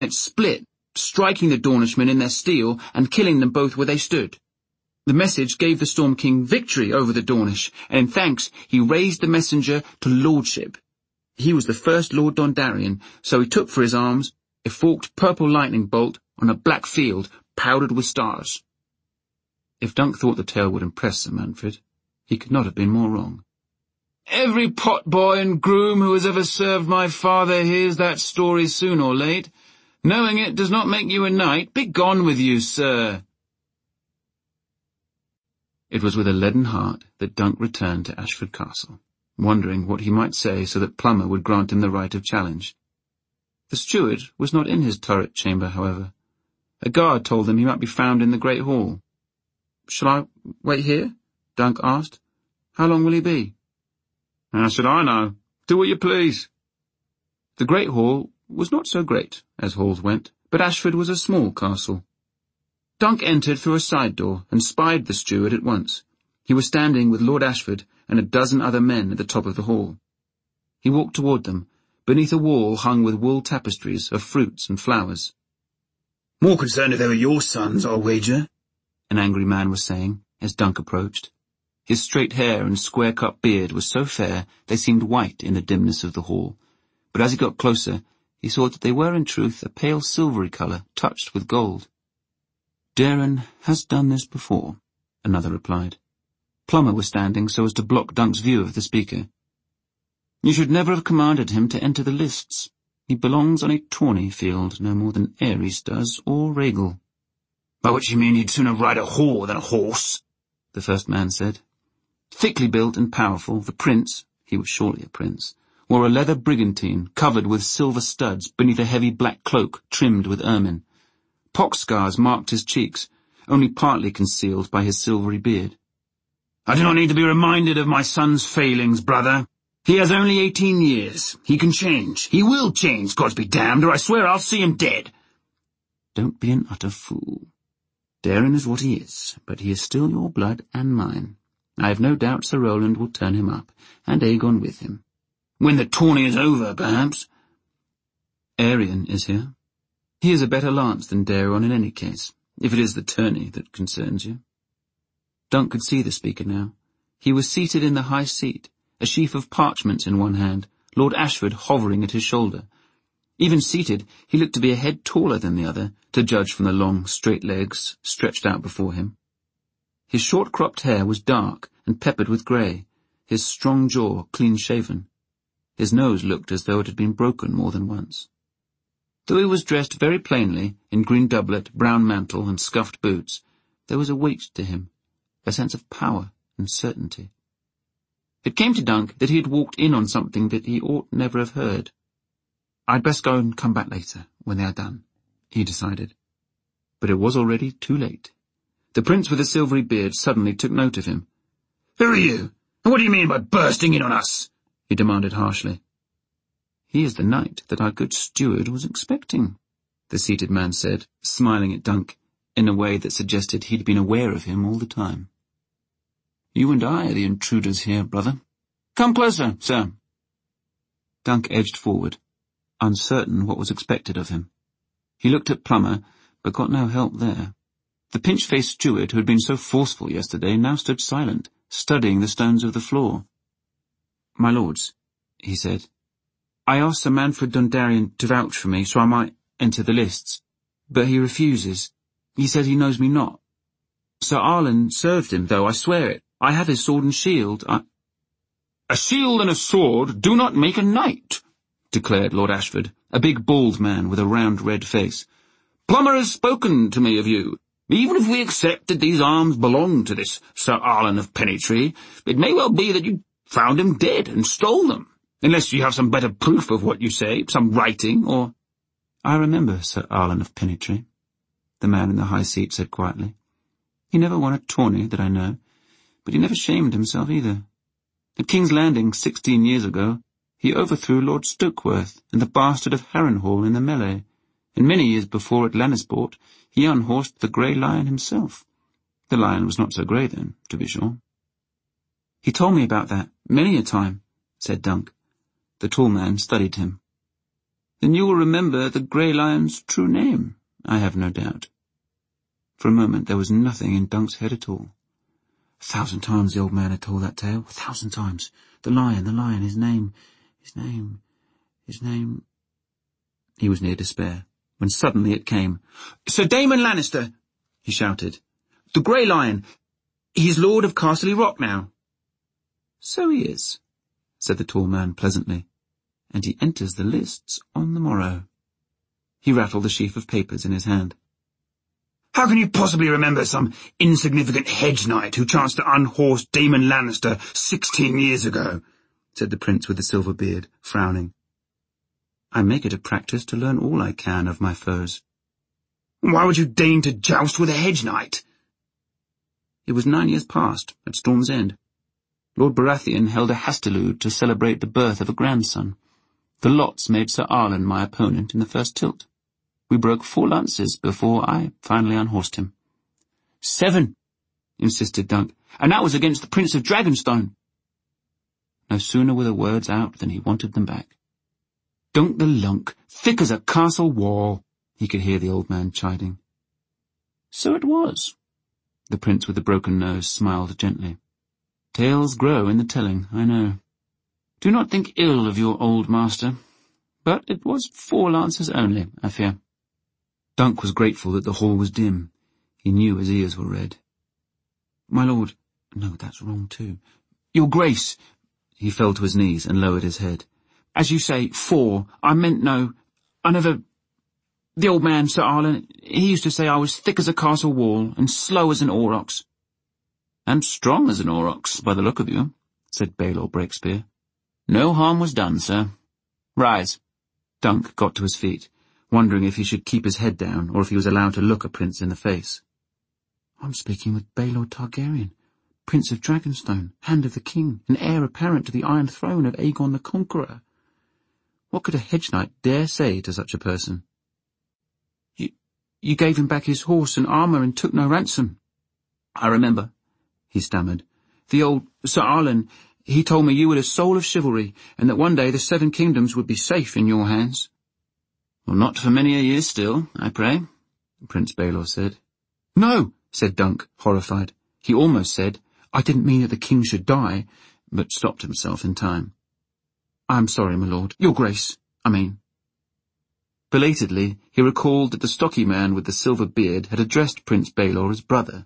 It split, striking the Dornishmen in their steel and killing them both where they stood. The message gave the Storm King victory over the Dornish, and in thanks he raised the messenger to lordship. He was the first Lord Dondarrion, so he took for his arms a forked purple lightning bolt on a black field powdered with stars. If Dunk thought the tale would impress Sir Manfred, he could not have been more wrong. "Every potboy and groom who has ever served my father hears that story soon or late. Knowing it does not make you a knight. Begone with you, sir." It was with a leaden heart that Dunk returned to Ashford Castle, wondering what he might say so that Plummer would grant him the right of challenge. The steward was not in his turret chamber, however. A guard told them he might be found in the great hall. "Shall I wait here?" Dunk asked. "How long will he be?" "How should I know? Do what you please." The great hall was not so great, as halls went, but Ashford was a small castle. Dunk entered through a side door and spied the steward at once. He was standing with Lord Ashford and a dozen other men at the top of the hall. He walked toward them, beneath a wall hung with wool tapestries of fruits and flowers. "More concerned if they were your sons, I'll wager," an angry man was saying, as Dunk approached. His straight hair and square-cut beard was so fair they seemed white in the dimness of the hall, but as he got closer, he saw that they were in truth a pale silvery colour touched with gold. "Daeron has done this before," another replied. Plummer was standing so as to block Dunk's view of the speaker. "You should never have commanded him to enter the lists. He belongs on a tawny field no more than Aerys does, or Rhaegal." "By which you mean he'd sooner ride a whore than a horse," the first man said. Thickly built and powerful, the prince, he was surely a prince, wore a leather brigantine covered with silver studs beneath a heavy black cloak trimmed with ermine. Pox scars marked his cheeks, only partly concealed by his silvery beard. "I do not need to be reminded of my son's failings, brother. He has only 18 years. He can change. He will change, God be damned, or I swear I'll see him dead." "Don't be an utter fool. Daeron is what he is, but he is still your blood and mine. I have no doubt Sir Roland will turn him up, and Aegon with him." "When the tourney is over, perhaps." "Aerion is here. He is a better lance than Daeron in any case, if it is the tourney that concerns you." Dunk could see the speaker now. He was seated in the high seat, a sheaf of parchments in one hand, Lord Ashford hovering at his shoulder. Even seated, he looked to be a head taller than the other, to judge from the long, straight legs stretched out before him. His short-cropped hair was dark and peppered with grey, his strong jaw clean-shaven. His nose looked as though it had been broken more than once. Though he was dressed very plainly, in green doublet, brown mantle, and scuffed boots, there was a weight to him, a sense of power and certainty. It came to Dunk that he had walked in on something that he ought never have heard. "I'd best go and come back later, when they are done," he decided. But it was already too late. The prince with the silvery beard suddenly took note of him. "Who are you? And what do you mean by bursting in on us?" he demanded harshly. "He is the knight that our good steward was expecting," the seated man said, smiling at Dunk in a way that suggested he'd been aware of him all the time. "You and I are the intruders here, brother. Come closer, sir." Dunk edged forward, uncertain what was expected of him. He looked at Plummer, but got no help there. The pinch-faced steward who had been so forceful yesterday now stood silent, studying the stones of the floor. "My lords," he said, "I asked Sir Manfred Dondarrion to vouch for me so I might enter the lists, but he refuses. He says he knows me not. Sir Arlen served him, though, I swear it. I have his sword and shield. "A shield and a sword do not make a knight," declared Lord Ashford, a big bald man with a round red face. "Plummer has spoken to me of you. Even if we accept that these arms belong to this Sir Arlen of Pennytree, it may well be that you found him dead and stole them, unless you have some better proof of what you say, some writing, or—" "I remember Sir Arlen of Pennytree," the man in the high seat said quietly. "He never won a tourney that I know, but he never shamed himself either. At King's Landing 16 years ago, he overthrew Lord Stokeworth and the bastard of Harrenhal in the melee, and many years before at Lannisport he unhorsed the Grey Lion himself. The lion was not so grey then, to be sure." "He told me about that many a time," said Dunk. The tall man studied him. Then you will remember the Grey Lion's true name, I have no doubt. For a moment there was nothing in Dunk's head at all. 1,000 times the old man had told that tale, 1,000 times. The lion, his name. He was near despair, when suddenly it came. "Sir Damon Lannister!" he shouted. "The Grey Lion! He's Lord of Casterly Rock now." "So he is," said the tall man pleasantly, "and he enters the lists on the morrow." He rattled the sheaf of papers in his hand. "How can you possibly remember some insignificant hedge knight who chanced to unhorse Damon Lannister 16 years ago?" said the prince with the silver beard, frowning. "I make it a practice to learn all I can of my foes." "Why would you deign to joust with a hedge knight?" "It was 9 years past, at Storm's End. Lord Baratheon held a hastilude to celebrate the birth of a grandson. The lots made Sir Arlen my opponent in the first tilt. We broke 4 lances before I finally unhorsed him." "7, insisted Dunk, "and that was against the Prince of Dragonstone." No sooner were the words out than he wanted them back. "Dunk the Lunk, thick as a castle wall," he could hear the old man chiding. "So it was." The prince with the broken nose smiled gently. "Tales grow in the telling, I know. Do not think ill of your old master, but it was 4 lances only, I fear." Dunk was grateful that the hall was dim. He knew his ears were red. "My lord—" No, that's wrong too. "Your Grace!" He fell to his knees and lowered his head. "As you say, 4. I meant no. I never— The old man, Sir Arlen, he used to say I was thick as a castle wall and slow as an aurochs." "And strong as an aurochs, by the look of you," said Baelor Breakspear. "No harm was done, sir. Rise." Dunk got to his feet, wondering if he should keep his head down or if he was allowed to look a prince in the face. "I'm speaking with Baelor Targaryen, Prince of Dragonstone, Hand of the King, and heir apparent to the Iron Throne of Aegon the Conqueror. What could a hedge knight dare say to such a person?" You gave him back his horse and armour and took no ransom." "I remember," he stammered. "The old Sir Arlen, he told me you were the soul of chivalry, and that one day the 7 kingdoms would be safe in your hands." "Well, not for many a year still, I pray," Prince Baelor said. "No," said Dunk, horrified. He almost said, "I didn't mean that the king should die," but stopped himself in time. "I am sorry, my lord. Your Grace, I mean." Belatedly, he recalled that the stocky man with the silver beard had addressed Prince Baelor as brother.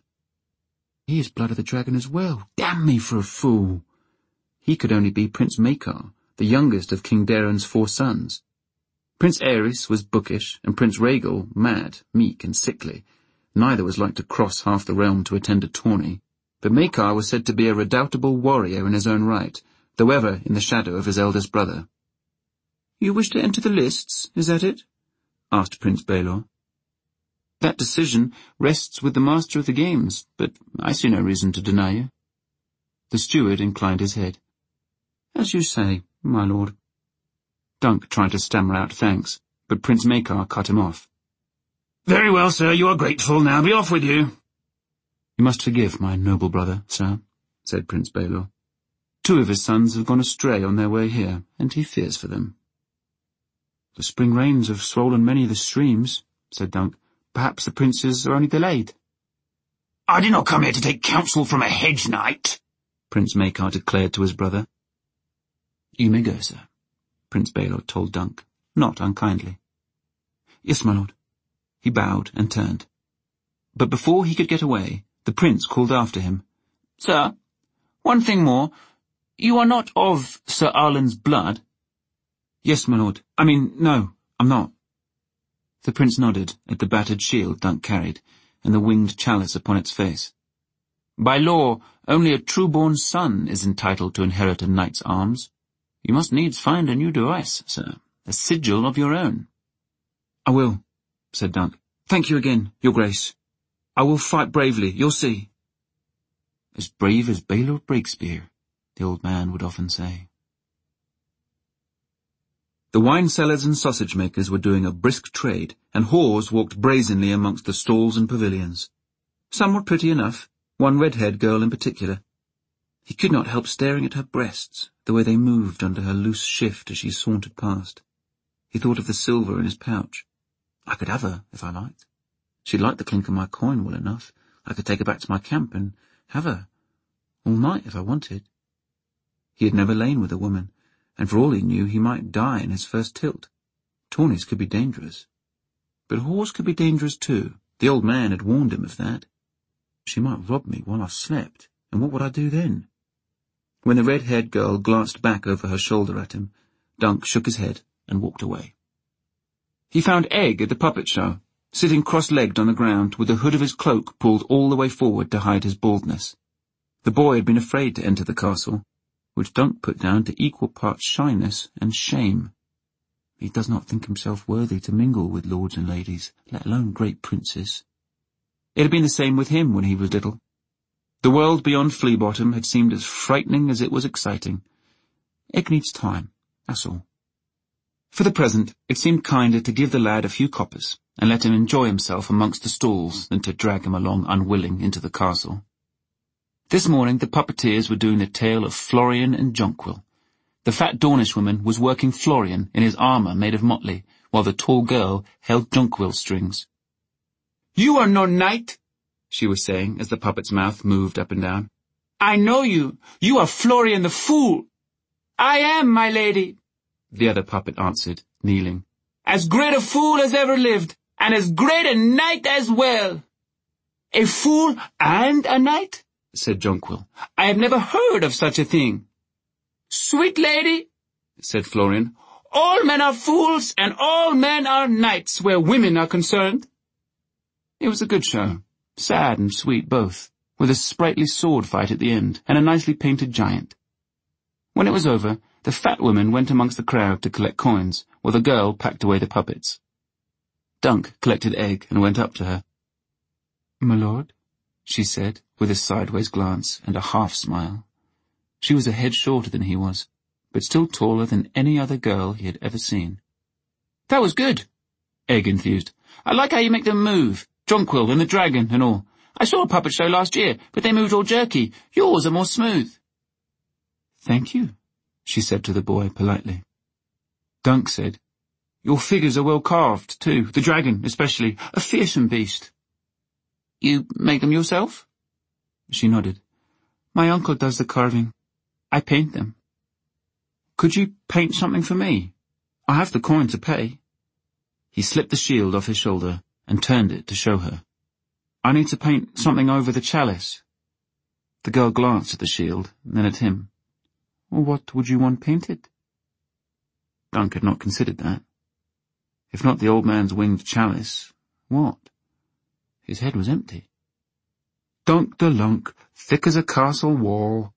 He is blood of the dragon as well. Damn me for a fool. He could only be Prince Maekar, the youngest of King Daeron's 4 sons. Prince Aerys was bookish, and Prince Rhaegal mad, meek, and sickly. Neither was like to cross half the realm to attend a tourney, but Maekar was said to be a redoubtable warrior in his own right, though ever in the shadow of his eldest brother. "You wish to enter the lists, is that it?" asked Prince Baelor. "That decision rests with the master of the games, but I see no reason to deny you." The steward inclined his head. "As you say, my lord." Dunk tried to stammer out thanks, but Prince Maekar cut him off. "Very well, sir, you are grateful. Now be off with you." "You must forgive my noble brother, sir," said Prince Baelor. 2 of his sons have gone astray on their way here, and he fears for them." "The spring rains have swollen many of the streams," said Dunk. "Perhaps the princes are only delayed." "I did not come here to take counsel from a hedge knight," Prince Maekar declared to his brother. "You may go, sir," Prince Baelor told Dunk, not unkindly. "Yes, my lord." He bowed and turned. But before he could get away, the prince called after him. "Sir, one thing more. You are not of Sir Arlen's blood?" "Yes, my lord. No, I'm not." The prince nodded at the battered shield Dunk carried, and the winged chalice upon its face. "By law, only a true-born son is entitled to inherit a knight's arms. You must needs find a new device, sir, a sigil of your own." "I will," said Dunk. "Thank you again, your grace. I will fight bravely, you'll see." "As brave as Baelor Breakspear," the old man would often say. The wine sellers and sausage makers were doing a brisk trade, and whores walked brazenly amongst the stalls and pavilions. Some were pretty enough, one red-haired girl in particular. He could not help staring at her breasts, the way they moved under her loose shift as she sauntered past. He thought of the silver in his pouch. I could have her, if I liked. She'd like the clink of my coin well enough. I could take her back to my camp and have her all night if I wanted. He had never lain with a woman, and for all he knew he might die in his first tilt. Tawnies could be dangerous. But a horse could be dangerous too. The old man had warned him of that. She might rob me while I slept, and what would I do then? When the red-haired girl glanced back over her shoulder at him, Dunk shook his head and walked away. He found Egg at the puppet show, sitting cross-legged on the ground with the hood of his cloak pulled all the way forward to hide his baldness. The boy had been afraid to enter the castle, which Dunk put down to equal parts shyness and shame. He does not think himself worthy to mingle with lords and ladies, let alone great princes. It had been the same with him when he was little. The world beyond Fleabottom had seemed as frightening as it was exciting. Egg needs time, that's all. For the present, it seemed kinder to give the lad a few coppers and let him enjoy himself amongst the stalls than to drag him along unwilling into the castle. This morning the puppeteers were doing the tale of Florian and Jonquil. The fat Dornish woman was working Florian in his armour made of motley, while the tall girl held Jonquil's strings. "You are no knight," she was saying as the puppet's mouth moved up and down. "I know you. You are Florian the Fool." "I am, my lady," the other puppet answered, kneeling. "As great a fool as ever lived, and as great a knight as well." "A fool and a knight?" said Jonquil. "I have never heard of such a thing." "Sweet lady," said Florian, "all men are fools and all men are knights where women are concerned." It was a good show, sad and sweet both, with a sprightly sword fight at the end and a nicely painted giant. When it was over, the fat woman went amongst the crowd to collect coins, while the girl packed away the puppets. Dunk collected Egg and went up to her. "My lord," she said, with a sideways glance and a half-smile. She was a head shorter than he was, but still taller than any other girl he had ever seen. "That was good," Egg enthused. "I like how you make them move, Jonquil and the dragon and all. I saw a puppet show last year, but they moved all jerky. Yours are more smooth." "Thank you," she said to the boy politely. Dunk said, "Your figures are well carved, too, the dragon especially, a fearsome beast." "You make them yourself?" She nodded. "My uncle does the carving. I paint them." "Could you paint something for me? I have the coin to pay." He slipped the shield off his shoulder and turned it to show her. "I need to paint something over the chalice." The girl glanced at the shield, then at him. "What would you want painted?" Dunk had not considered that. If not the old man's winged chalice, what? His head was empty. "Dunk the lunk, thick as a castle wall."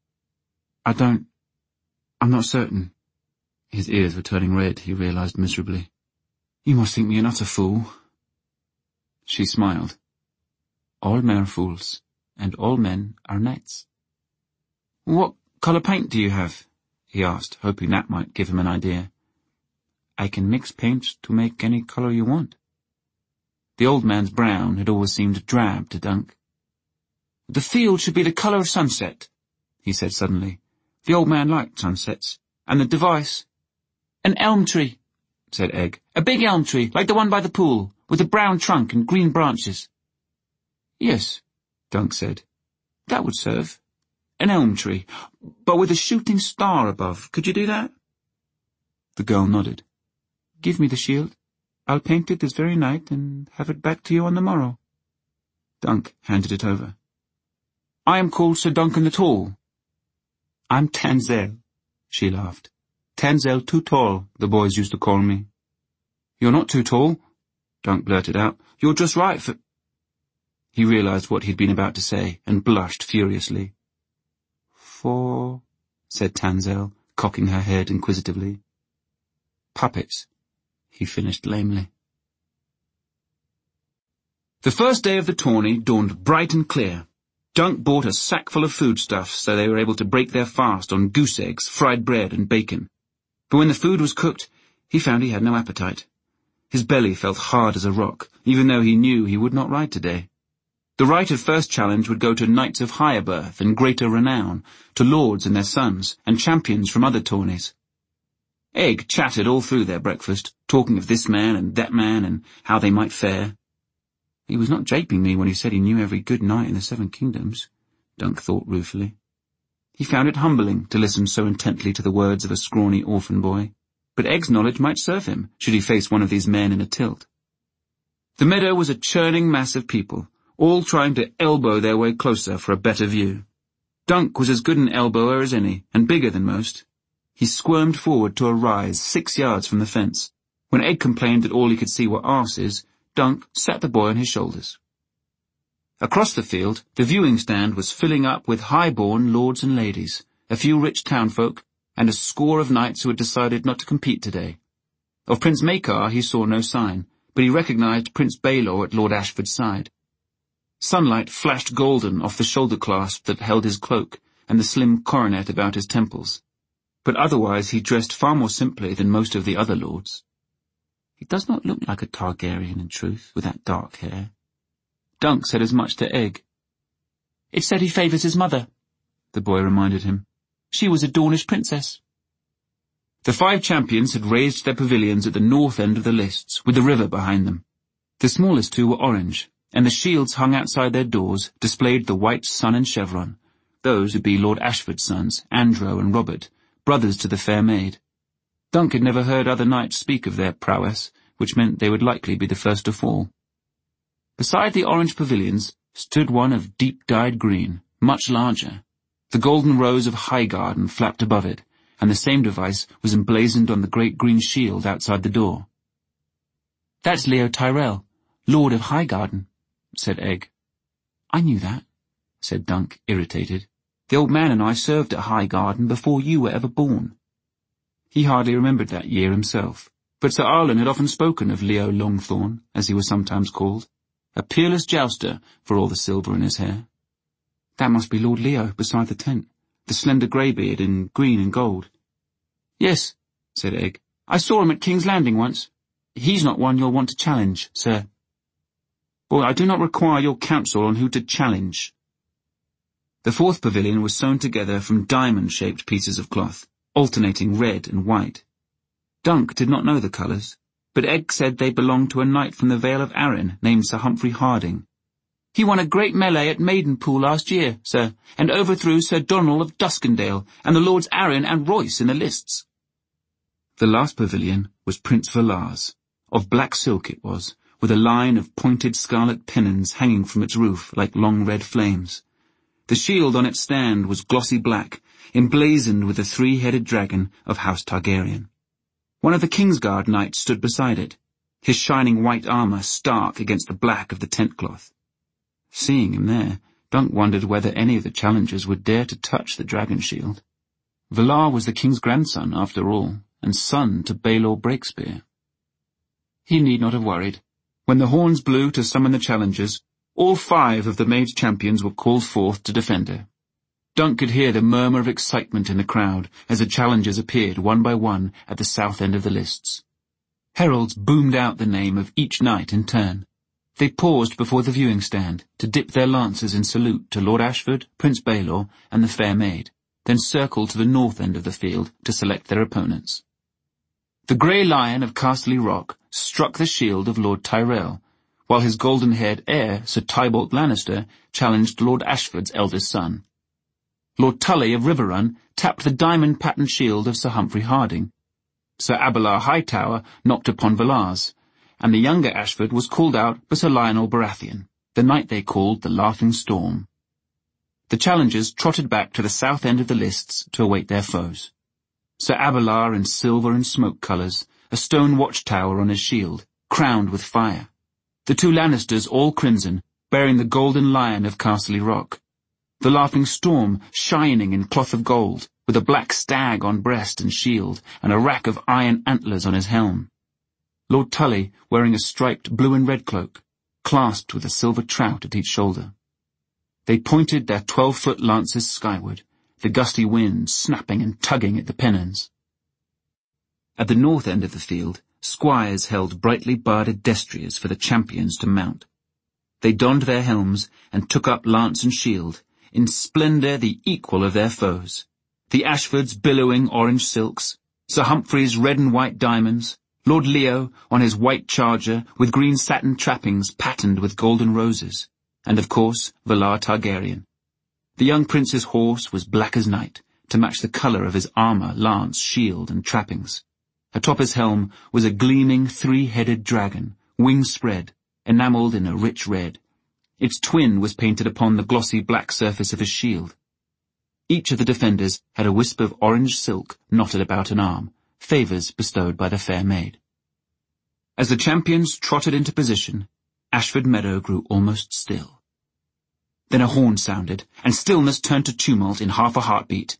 I'm not certain." His ears were turning red, he realized miserably. "You must think me an utter fool." She smiled. "All men are fools, and all men are knights." "What colour paint do you have?" he asked, hoping that might give him an idea. "I can mix paints to make any colour you want." The old man's brown had always seemed drab to Dunk. "The field should be the colour of sunset," he said suddenly. The old man liked sunsets. "And the device—" "An elm tree," said Egg. "A big elm tree, like the one by the pool, with a brown trunk and green branches." "Yes," Dunk said. "That would serve. An elm tree, but with a shooting star above. Could you do that?" The girl nodded. "Give me the shield. I'll paint it this very night and have it back to you on the morrow." Dunk handed it over. "I am called Sir Duncan the Tall." "I'm Tanzelle," she laughed. "Tanzelle Too Tall, the boys used to call me." "You're not too tall," Dunk blurted out. "You're just right for—" He realized what he'd been about to say and blushed furiously. "For—" said Tanzelle, cocking her head inquisitively. "Puppets," he finished lamely. The first day of the tourney dawned bright and clear. Dunk bought a sack full of foodstuffs so they were able to break their fast on goose eggs, fried bread and bacon. But when the food was cooked, he found he had no appetite. His belly felt hard as a rock, even though he knew he would not ride today. The right of first challenge would go to knights of higher birth and greater renown, to lords and their sons, and champions from other tourneys. Egg chattered all through their breakfast, talking of this man and how they might fare. He was not japing me when he said he knew every good knight in the 7 kingdoms, Dunk thought ruefully. He found it humbling to listen so intently to the words of a scrawny orphan boy, but Egg's knowledge might serve him should he face one of these men in a tilt. The meadow was a churning mass of people, all trying to elbow their way closer for a better view. Dunk was as good an elbower as any, and bigger than most. He squirmed forward to a rise 6 yards from the fence. When Egg complained that all he could see were arses, Dunk sat the boy on his shoulders. Across the field, the viewing stand was filling up with high-born lords and ladies, a few rich townfolk, and a score of knights who had decided not to compete today. Of Prince Maekar he saw no sign, but he recognized Prince Baelor at Lord Ashford's side. Sunlight flashed golden off the shoulder clasp that held his cloak and the slim coronet about his temples, but otherwise he dressed far more simply than most of the other lords. He does not look like a Targaryen in truth, with that dark hair. Dunk said as much to Egg. It said he favours his mother, the boy reminded him. She was a Dornish princess. The 5 champions had raised their pavilions at the north end of the lists, with the river behind them. The smallest 2 were orange, and the shields hung outside their doors displayed the white sun and chevron. Those would be Lord Ashford's sons, Andro and Robert, brothers to the fair maid. Dunk had never heard other knights speak of their prowess, which meant they would likely be the first to fall. Beside the orange pavilions stood one of deep-dyed green, much larger. The golden rose of Highgarden flapped above it, and the same device was emblazoned on the great green shield outside the door. That's Leo Tyrell, Lord of Highgarden, said Egg. I knew that, said Dunk, irritated. The old man and I served at Highgarden before you were ever born. He hardly remembered that year himself, but Sir Arlen had often spoken of Leo Longthorn, as he was sometimes called, a peerless jouster for all the silver in his hair. That must be Lord Leo beside the tent, the slender greybeard in green and gold. Yes, said Egg. I saw him at King's Landing once. He's not one you'll want to challenge, sir. Boy, I do not require your counsel on who to challenge. The 4th pavilion was sewn together from diamond-shaped pieces of cloth, alternating red and white. Dunk did not know the colours, but Egg said they belonged to a knight from the Vale of Arryn named Sir Humphrey Harding. He won a great melee at Maidenpool last year, sir, and overthrew Sir Donald of Duskendale and the Lords Arryn and Royce in the lists. The last pavilion was Prince Valar's. Of black silk it was, with a line of pointed scarlet pennons hanging from its roof like long red flames. The shield on its stand was glossy black, emblazoned with the 3-headed dragon of House Targaryen. One of the Kingsguard knights stood beside it, his shining white armour stark against the black of the tent cloth. Seeing him there, Dunk wondered whether any of the challengers would dare to touch the dragon shield. Valar was the king's grandson, after all, and son to Baelor Breakspear. He need not have worried. When the horns blew to summon the challengers, all 5 of the maid champions were called forth to defend her. Dunk could hear the murmur of excitement in the crowd as the challengers appeared one by one at the south end of the lists. Heralds boomed out the name of each knight in turn. They paused before the viewing stand to dip their lances in salute to Lord Ashford, Prince Baelor, and the fair maid, then circled to the north end of the field to select their opponents. The grey lion of Casterly Rock struck the shield of Lord Tyrell, while his golden-haired heir, Sir Tybalt Lannister, challenged Lord Ashford's eldest son. Lord Tully of Riverrun tapped the diamond-patterned shield of Sir Humphrey Harding. Sir Abelard Hightower knocked upon Valar's, and the younger Ashford was called out by Sir Lionel Baratheon, the knight they called the Laughing Storm. The challengers trotted back to the south end of the lists to await their foes. Sir Abelard in silver and smoke colours, a stone watchtower on his shield, crowned with fire. The 2 Lannisters all crimson, bearing the golden lion of Casterly Rock. The Laughing Storm shining in cloth of gold, with a black stag on breast and shield, and a rack of iron antlers on his helm. Lord Tully wearing a striped blue and red cloak, clasped with a silver trout at each shoulder. They pointed their 12-foot lances skyward, the gusty wind snapping and tugging at the pennons. At the north end of the field, squires held brightly barded destriers for the champions to mount. They donned their helms and took up lance and shield, in splendour the equal of their foes, the Ashfords billowing orange silks, Sir Humphrey's red and white diamonds, Lord Leo on his white charger with green satin trappings patterned with golden roses, and of course Valar Targaryen. The young prince's horse was black as night, to match the colour of his armour, lance, shield, and trappings. Atop his helm was a gleaming three-headed dragon, wings spread, enamelled in a rich red. Its twin was painted upon the glossy black surface of his shield. Each of the defenders had a wisp of orange silk knotted about an arm, favours bestowed by the fair maid. As the champions trotted into position, Ashford Meadow grew almost still. Then a horn sounded, and stillness turned to tumult in half a heartbeat.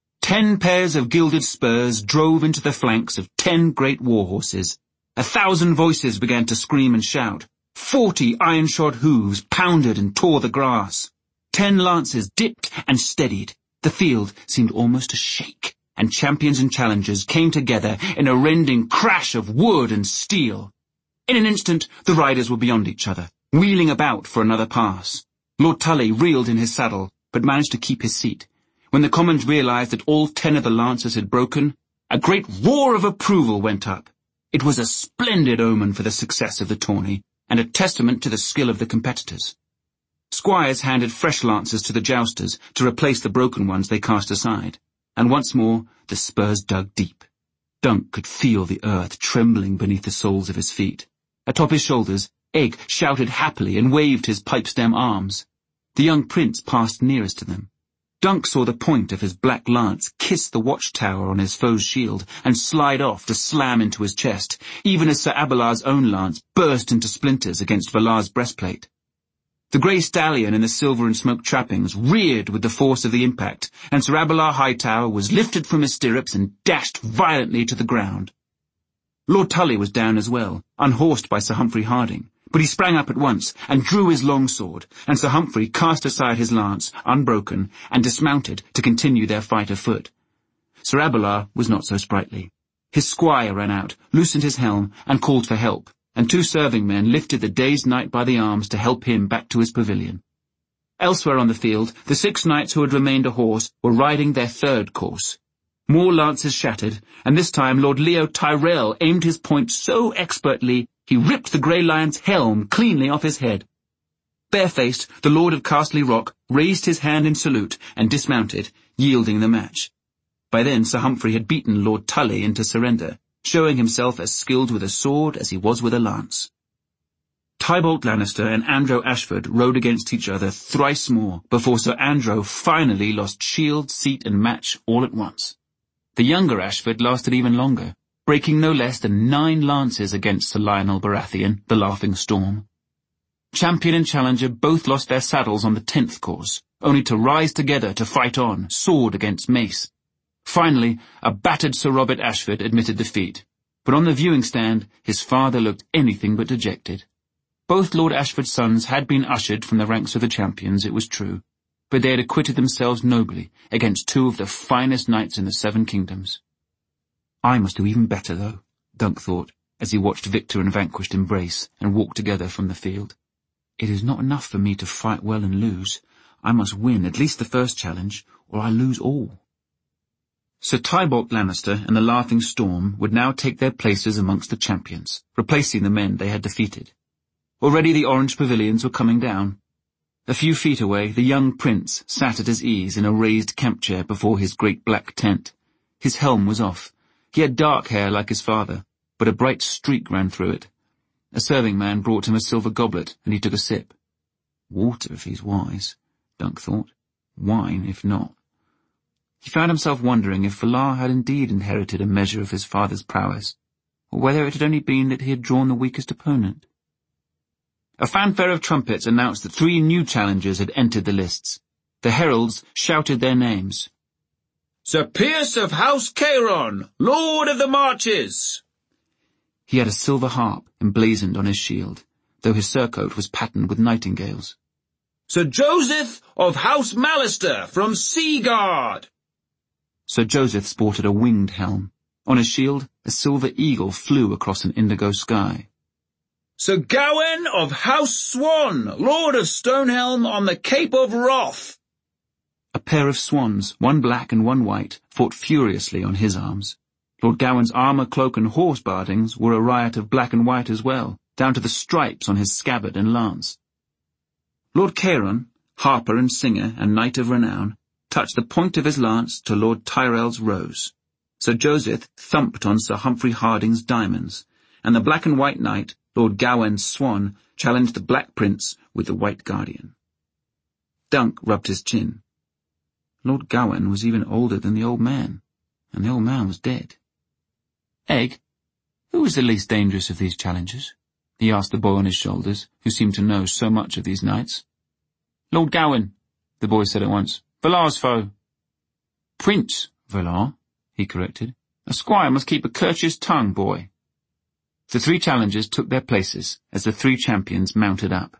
10 pairs of gilded spurs drove into the flanks of 10 great war horses. 1,000 voices began to scream and shout. 40 iron-shod hooves pounded and tore the grass. 10 lances dipped and steadied. The field seemed almost to shake, and champions and challengers came together in a rending crash of wood and steel. In an instant, the riders were beyond each other, wheeling about for another pass. Lord Tully reeled in his saddle, but managed to keep his seat. When the commons realized that all 10 of the lances had broken, a great roar of approval went up. It was a splendid omen for the success of the tourney, and a testament to the skill of the competitors. Squires handed fresh lances to the jousters to replace the broken ones they cast aside, and once more the spurs dug deep. Dunk could feel the earth trembling beneath the soles of his feet. Atop his shoulders, Egg shouted happily and waved his pipe-stem arms. The young prince passed nearest to them. Dunk saw the point of his black lance kiss the watchtower on his foe's shield and slide off to slam into his chest, even as Sir Abelar's own lance burst into splinters against Valar's breastplate. The grey stallion in the silver and smoke trappings reared with the force of the impact, and Sir Abelar Hightower was lifted from his stirrups and dashed violently to the ground. Lord Tully was down as well, unhorsed by Sir Humphrey Harding, but he sprang up at once and drew his long sword, and Sir Humphrey cast aside his lance, unbroken, and dismounted to continue their fight afoot. Sir Abelar was not so sprightly. His squire ran out, loosened his helm, and called for help, and 2 serving men lifted the dazed knight by the arms to help him back to his pavilion. Elsewhere on the field, the 6 knights who had remained ahorse were riding their 3rd course. More lances shattered, and this time Lord Leo Tyrell aimed his point so expertly he ripped the Grey Lion's helm cleanly off his head. Barefaced, the Lord of Castley Rock raised his hand in salute and dismounted, yielding the match. By then Sir Humphrey had beaten Lord Tully into surrender, showing himself as skilled with a sword as he was with a lance. Tybalt Lannister and Andro Ashford rode against each other thrice more before Sir Andro finally lost shield, seat and match all at once. The younger Ashford lasted even longer, breaking no less than 9 lances against Sir Lionel Baratheon, the Laughing Storm. Champion and challenger both lost their saddles on the 10th course, only to rise together to fight on, sword against mace. Finally, a battered Sir Robert Ashford admitted defeat, but on the viewing stand his father looked anything but dejected. Both Lord Ashford's sons had been ushered from the ranks of the champions, it was true, but they had acquitted themselves nobly against 2 of the finest knights in the 7 kingdoms. I must do even better, though, Dunk thought, as he watched victor and vanquished embrace and walk together from the field. It is not enough for me to fight well and lose. I must win at least the first challenge, or I lose all. Sir Tybalt Lannister and the Laughing Storm would now take their places amongst the champions, replacing the men they had defeated. Already the orange pavilions were coming down. A few feet away, the young prince sat at his ease in a raised camp chair before his great black tent. His helm was off. He had dark hair like his father, but a bright streak ran through it. A serving man brought him a silver goblet, and he took a sip. Water if he's wise, Dunk thought. Wine if not. He found himself wondering if Valar had indeed inherited a measure of his father's prowess, or whether it had only been that he had drawn the weakest opponent. A fanfare of trumpets announced that 3 new challengers had entered the lists. The heralds shouted their names. Sir Pierce of House Caeron, Lord of the Marches! He had a silver harp emblazoned on his shield, though his surcoat was patterned with nightingales. Sir Joseph of House Mallister from Seaguard! Sir Joseph sported a winged helm. On his shield, a silver eagle flew across an indigo sky. Sir Gawain of House Swan, Lord of Stonehelm on the Cape of Wrath. A pair of swans, one black and one white, fought furiously on his arms. Lord Gawain's armour, cloak and horse bardings were a riot of black and white as well, down to the stripes on his scabbard and lance. Lord Cheiron, harper and singer and knight of renown, touched the point of his lance to Lord Tyrell's rose. Sir Joseph thumped on Sir Humphrey Harding's diamonds, and the black and white knight, Lord Gawain's swan, challenged the Black Prince with the White Guardian. Dunk rubbed his chin. Lord Gawain was even older than the old man, and the old man was dead. Egg, who was the least dangerous of these challengers? He asked the boy on his shoulders, who seemed to know so much of these knights. Lord Gawain, the boy said at once. Valar's foe. Prince Valar, he corrected. A squire must keep a courteous tongue, boy. The three challengers took their places as the three champions mounted up.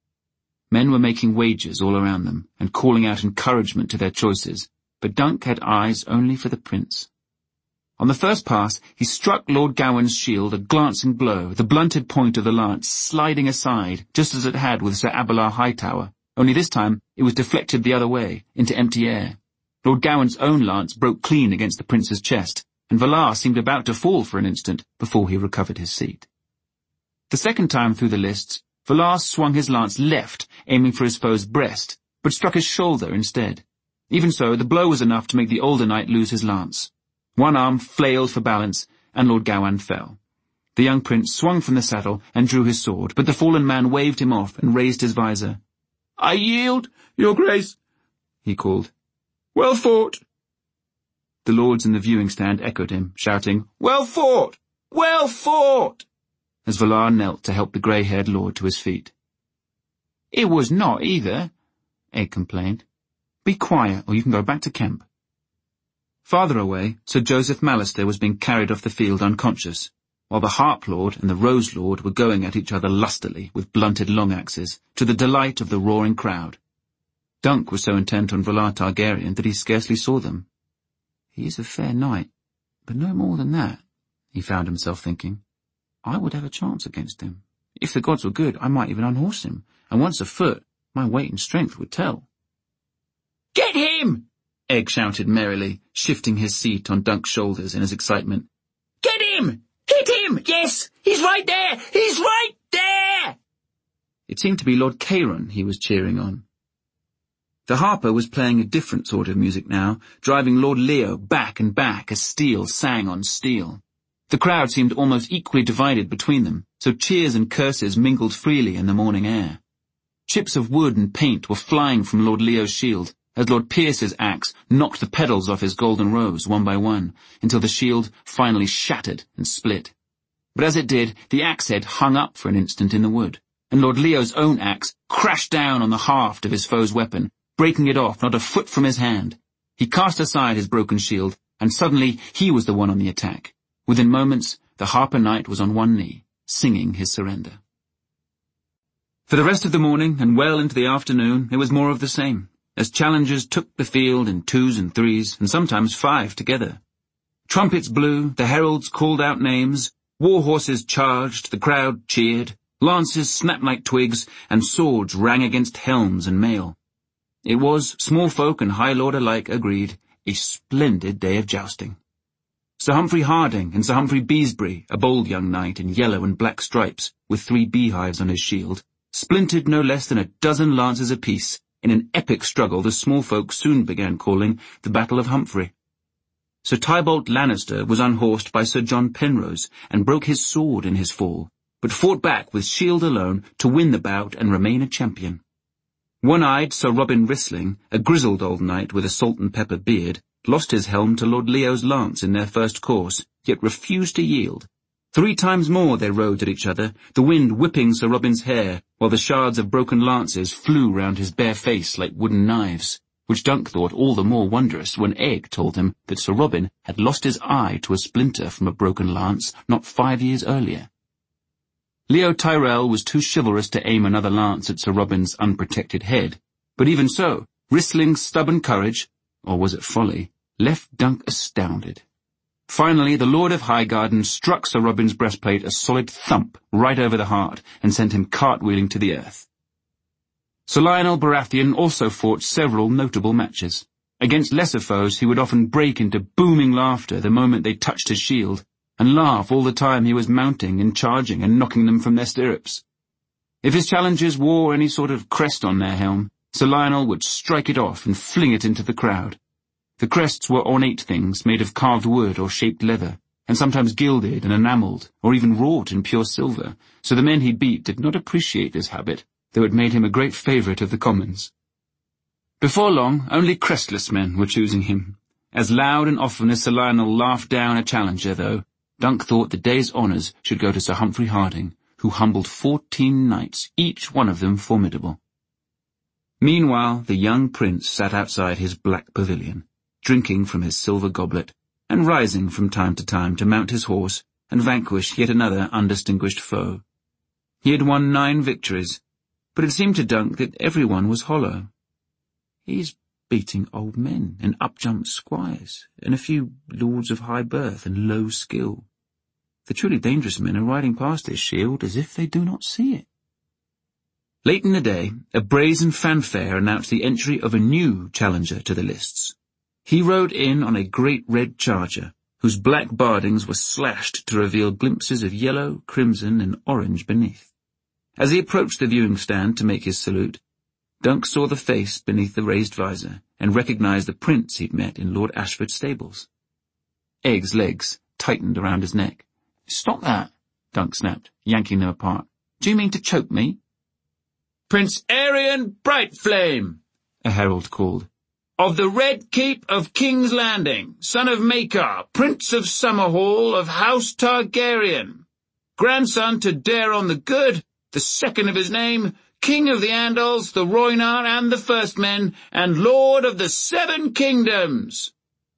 Men were making wagers all around them and calling out encouragement to their choices, but Dunk had eyes only for the prince. On the first pass, he struck Lord Gawain's shield a glancing blow, the blunted point of the lance sliding aside, just as it had with Sir Abelard Hightower, only this time it was deflected the other way, into empty air. Lord Gawain's own lance broke clean against the prince's chest, and Valar seemed about to fall for an instant before he recovered his seat. The second time through the lists, Valar swung his lance left, aiming for his foe's breast, but struck his shoulder instead. Even so, the blow was enough to make the older knight lose his lance. One arm flailed for balance, and Lord Gawain fell. The young prince swung from the saddle and drew his sword, but the fallen man waved him off and raised his visor. "I yield, your grace," he called. "Well fought." The lords in the viewing stand echoed him, shouting, "Well fought! Well fought!" as Valar knelt to help the grey-haired lord to his feet. "It was not either," Egg complained. "Be quiet, or you can go back to camp." Farther away, Sir Joseph Mallister was being carried off the field unconscious, while the Harp Lord and the Rose Lord were going at each other lustily with blunted long-axes, to the delight of the roaring crowd. Dunk was so intent on Valar Targaryen that he scarcely saw them. "He is a fair knight, but no more than that," he found himself thinking. "I would have a chance against him. If the gods were good, I might even unhorse him, and once afoot, my weight and strength would tell." "Get him!" Egg shouted merrily, shifting his seat on Dunk's shoulders in his excitement. "Get him! Hit him! Yes! He's right there! He's right there!" It seemed to be Lord Cheiron he was cheering on. The harper was playing a different sort of music now, driving Lord Leo back and back as steel sang on steel. The crowd seemed almost equally divided between them, so cheers and curses mingled freely in the morning air. Chips of wood and paint were flying from Lord Leo's shield, as Lord Pierce's axe knocked the petals off his golden rose one by one, until the shield finally shattered and split. But as it did, the axe head hung up for an instant in the wood, and Lord Leo's own axe crashed down on the haft of his foe's weapon, breaking it off not a foot from his hand. He cast aside his broken shield, and suddenly he was the one on the attack. Within moments, the harper knight was on one knee, singing his surrender. For the rest of the morning, and well into the afternoon, it was more of the same, as challengers took the field in twos and threes, and sometimes five together. Trumpets blew, the heralds called out names, war horses charged, the crowd cheered, lances snapped like twigs, and swords rang against helms and mail. It was, small folk and high lord alike agreed, a splendid day of jousting. Sir Humphrey Harding and Sir Humphrey Beesbury, a bold young knight in yellow and black stripes, with 3 beehives on his shield, splintered no less than a dozen lances apiece, in an epic struggle the small folk soon began calling the Battle of Humphrey. Sir Tybalt Lannister was unhorsed by Sir John Penrose, and broke his sword in his fall, but fought back with shield alone to win the bout and remain a champion. One-eyed Sir Robin Wrestling, a grizzled old knight with a salt-and-pepper beard, lost his helm to Lord Leo's lance in their first course, yet refused to yield. 3 times more they rode at each other, the wind whipping Sir Robin's hair, while the shards of broken lances flew round his bare face like wooden knives, which Dunk thought all the more wondrous when Egg told him that Sir Robin had lost his eye to a splinter from a broken lance not 5 years earlier. Leo Tyrell was too chivalrous to aim another lance at Sir Robin's unprotected head, but even so, Wristling's stubborn courage, or was it folly, left Dunk astounded. Finally, the Lord of Highgarden struck Sir Robin's breastplate a solid thump right over the heart and sent him cartwheeling to the earth. Sir Lionel Baratheon also fought several notable matches. Against lesser foes he would often break into booming laughter the moment they touched his shield, and laugh all the time he was mounting and charging and knocking them from their stirrups. If his challengers wore any sort of crest on their helm, Sir Lionel would strike it off and fling it into the crowd. The crests were ornate things made of carved wood or shaped leather, and sometimes gilded and enamelled, or even wrought in pure silver, so the men he beat did not appreciate this habit, though it made him a great favourite of the commons. Before long, only crestless men were choosing him. As loud and often as Sir Lionel laughed down a challenger, though, Dunk thought the day's honours should go to Sir Humphrey Harding, who humbled 14 knights, each one of them formidable. Meanwhile, the young prince sat outside his black pavilion, drinking from his silver goblet, and rising from time to time to mount his horse and vanquish yet another undistinguished foe. He had won 9 victories, but it seemed to Dunk that every one was hollow. He's beating old men and up-jumped squires, and a few lords of high birth and low skill. The truly dangerous men are riding past his shield as if they do not see it. Late in the day, a brazen fanfare announced the entry of a new challenger to the lists. He rode in on a great red charger, whose black bardings were slashed to reveal glimpses of yellow, crimson, and orange beneath. As he approached the viewing stand to make his salute, Dunk saw the face beneath the raised visor, and recognized the prince he'd met in Lord Ashford's stables. Egg's legs tightened around his neck. "Stop that," Dunk snapped, yanking them apart. "Do you mean to choke me?" "Prince Arion Brightflame," a herald called, "of the Red Keep of King's Landing, son of Makar, Prince of Summerhall of House Targaryen, grandson to Daeron the Good, the second of his name, King of the Andals, the Rhoynar, and the First Men, and Lord of the 7 Kingdoms."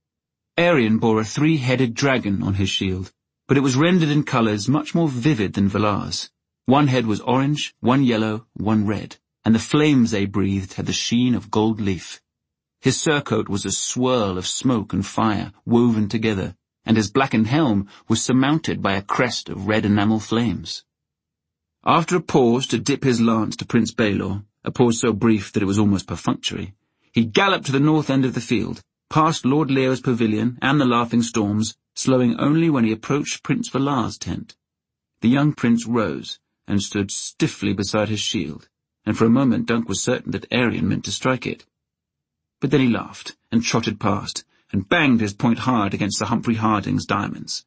Arion bore a 3-headed dragon on his shield, but it was rendered in colours much more vivid than Valar's. One head was orange, one yellow, one red, and the flames they breathed had the sheen of gold leaf. His surcoat was a swirl of smoke and fire woven together, and his blackened helm was surmounted by a crest of red enamel flames. After a pause to dip his lance to Prince Baelor, a pause so brief that it was almost perfunctory, he galloped to the north end of the field, past Lord Leo's pavilion and the Laughing Storms, slowing only when he approached Prince Valar's tent. The young prince rose and stood stiffly beside his shield, and for a moment Dunk was certain that Arion meant to strike it. But then he laughed and trotted past, and banged his point hard against Sir Humphrey Harding's diamonds.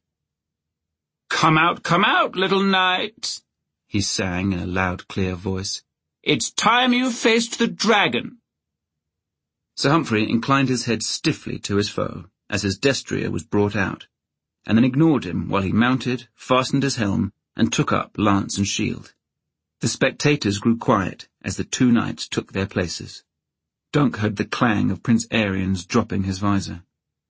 Come out, little knight," he sang in a loud, clear voice. "It's time you faced the dragon." Sir Humphrey inclined his head stiffly to his foe as his destrier was brought out, and then ignored him while he mounted, fastened his helm, and took up lance and shield. The spectators grew quiet as the 2 knights took their places. Dunk heard the clang of Prince Arion's dropping his visor.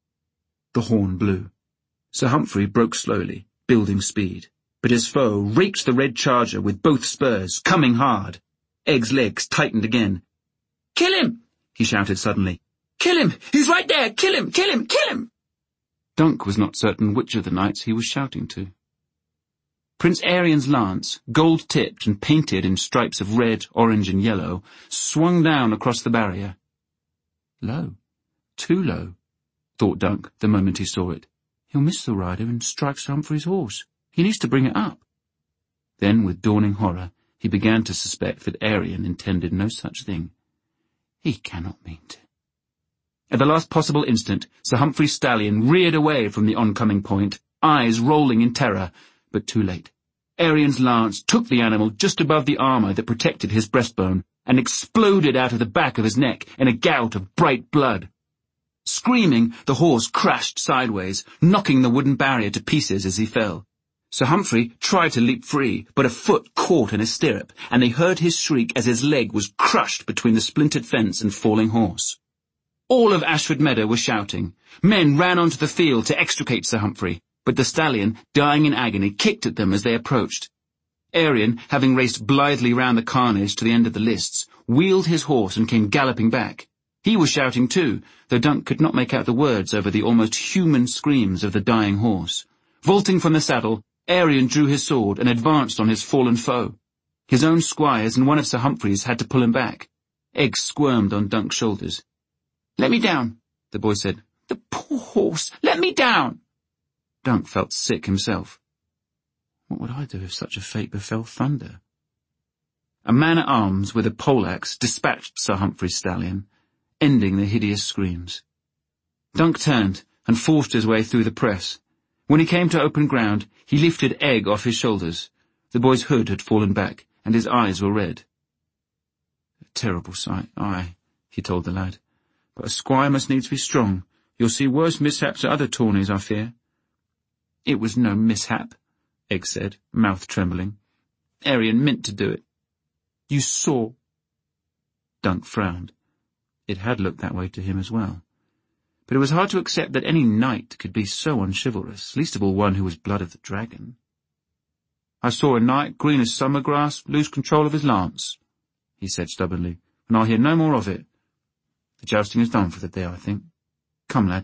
The horn blew. Sir Humphrey broke slowly, building speed, but his foe raked the red charger with both spurs, coming hard. Egg's legs tightened again. "Kill him!" he shouted suddenly. "Kill him! He's right there! Kill him! Kill him! Kill him!" Dunk was not certain which of the knights he was shouting to. Prince Arion's lance, gold-tipped and painted in stripes of red, orange, and yellow, swung down across the barrier. Low, too low, thought Dunk the moment he saw it. He'll miss the rider and strike Sir Humphrey's horse. He needs to bring it up. Then, with dawning horror, he began to suspect that Arion intended no such thing. He cannot mean to. At the last possible instant, Sir Humphrey's stallion reared away from the oncoming point, eyes rolling in terror, but too late. Arion's lance took the animal just above the armour that protected his breastbone, and exploded out of the back of his neck in a gout of bright blood. Screaming, the horse crashed sideways, knocking the wooden barrier to pieces as he fell. Sir Humphrey tried to leap free, but a foot caught in his stirrup, and they heard his shriek as his leg was crushed between the splintered fence and falling horse. All of Ashford Meadow was shouting. Men ran onto the field to extricate Sir Humphrey, but the stallion, dying in agony, kicked at them as they approached. Arion, having raced blithely round the carnage to the end of the lists, wheeled his horse and came galloping back. He was shouting too, though Dunk could not make out the words over the almost human screams of the dying horse. Vaulting from the saddle, Arion drew his sword and advanced on his fallen foe. His own squires and one of Sir Humphrey's had to pull him back. Egg squirmed on Dunk's shoulders. "Let me down," The boy said, "The poor horse! Let me down!" Dunk felt sick himself. What would I do if such a fate befell Thunder? A man-at-arms with a pole-axe dispatched Sir Humphrey's stallion, ending the hideous screams. Dunk turned and forced his way through the press. When he came to open ground, he lifted Egg off his shoulders. The boy's hood had fallen back, and his eyes were red. "A terrible sight, aye," he told the lad. "But a squire must needs be strong. You'll see worse mishaps at other tourneys, I fear." "It was no mishap," Egg said, mouth trembling. "Arion meant to do it." "You saw?" Dunk frowned. It had looked that way to him as well. But it was hard to accept that any knight could be so unchivalrous, least of all one who was blood of the dragon. "I saw a knight, green as summer grass, lose control of his lance," he said stubbornly, "and I'll hear no more of it. The jousting is done for the day, I think. Come, lad."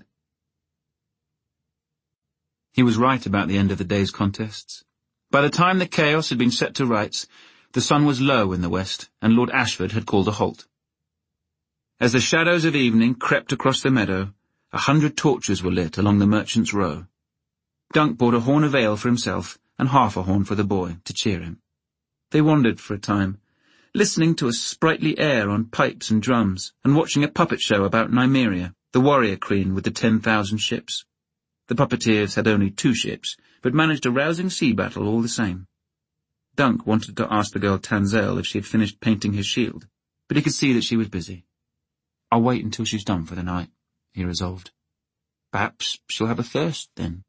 He was right about the end of the day's contests. By the time the chaos had been set to rights, the sun was low in the west, and Lord Ashford had called a halt. As the shadows of evening crept across the meadow, 100 torches were lit along the Merchant's Row. Dunk bought a horn of ale for himself and half a horn for the boy, to cheer him. They wandered for a time, listening to a sprightly air on pipes and drums, and watching a puppet show about Nymeria, the warrior queen with the 10,000 ships. The puppeteers had only 2 ships, but managed a rousing sea battle all the same. Dunk wanted to ask the girl Tanzelle if she had finished painting his shield, but he could see that she was busy. "I'll wait until she's done for the night," he resolved. "Perhaps she'll have a thirst then."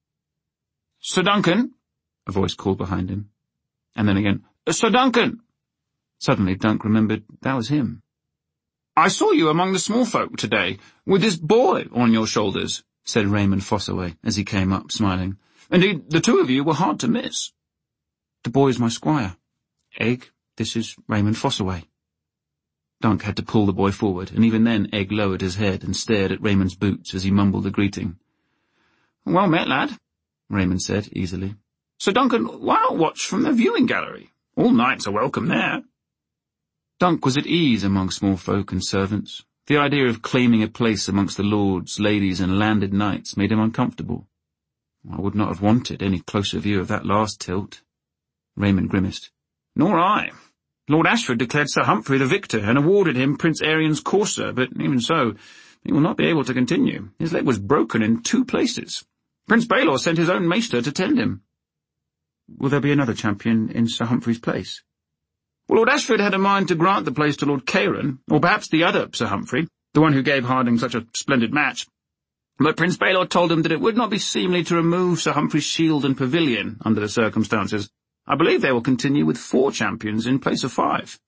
"Sir Duncan," a voice called behind him. And then again, "Sir Duncan." Suddenly Dunk remembered that was him. "I saw you among the small folk today, with this boy on your shoulders," said Raymond Fossaway as he came up, smiling. "Indeed, the 2 of you were hard to miss." "The boy is my squire. Egg, this is Raymond Fossaway." Dunk had to pull the boy forward, and even then Egg lowered his head and stared at Raymond's boots as he mumbled a greeting. "Well met, lad," Raymond said easily. "Sir Duncan, why not watch from the viewing gallery? All knights are welcome there." Dunk was at ease among small folk and servants. The idea of claiming a place amongst the lords, ladies, and landed knights made him uncomfortable. "I would not have wanted any closer view of that last tilt." Raymond grimaced. "Nor I. Lord Ashford declared Sir Humphrey the victor and awarded him Prince Arian's courser, but even so, he will not be able to continue. His leg was broken in 2 places. Prince Baelor sent his own maester to tend him." "Will there be another champion in Sir Humphrey's place?" "Well, Lord Ashford had a mind to grant the place to Lord Cairan, or perhaps the other Sir Humphrey, the one who gave Harding such a splendid match. But Prince Baelor told him that it would not be seemly to remove Sir Humphrey's shield and pavilion under the circumstances. I believe they will continue with 4 champions in place of 5.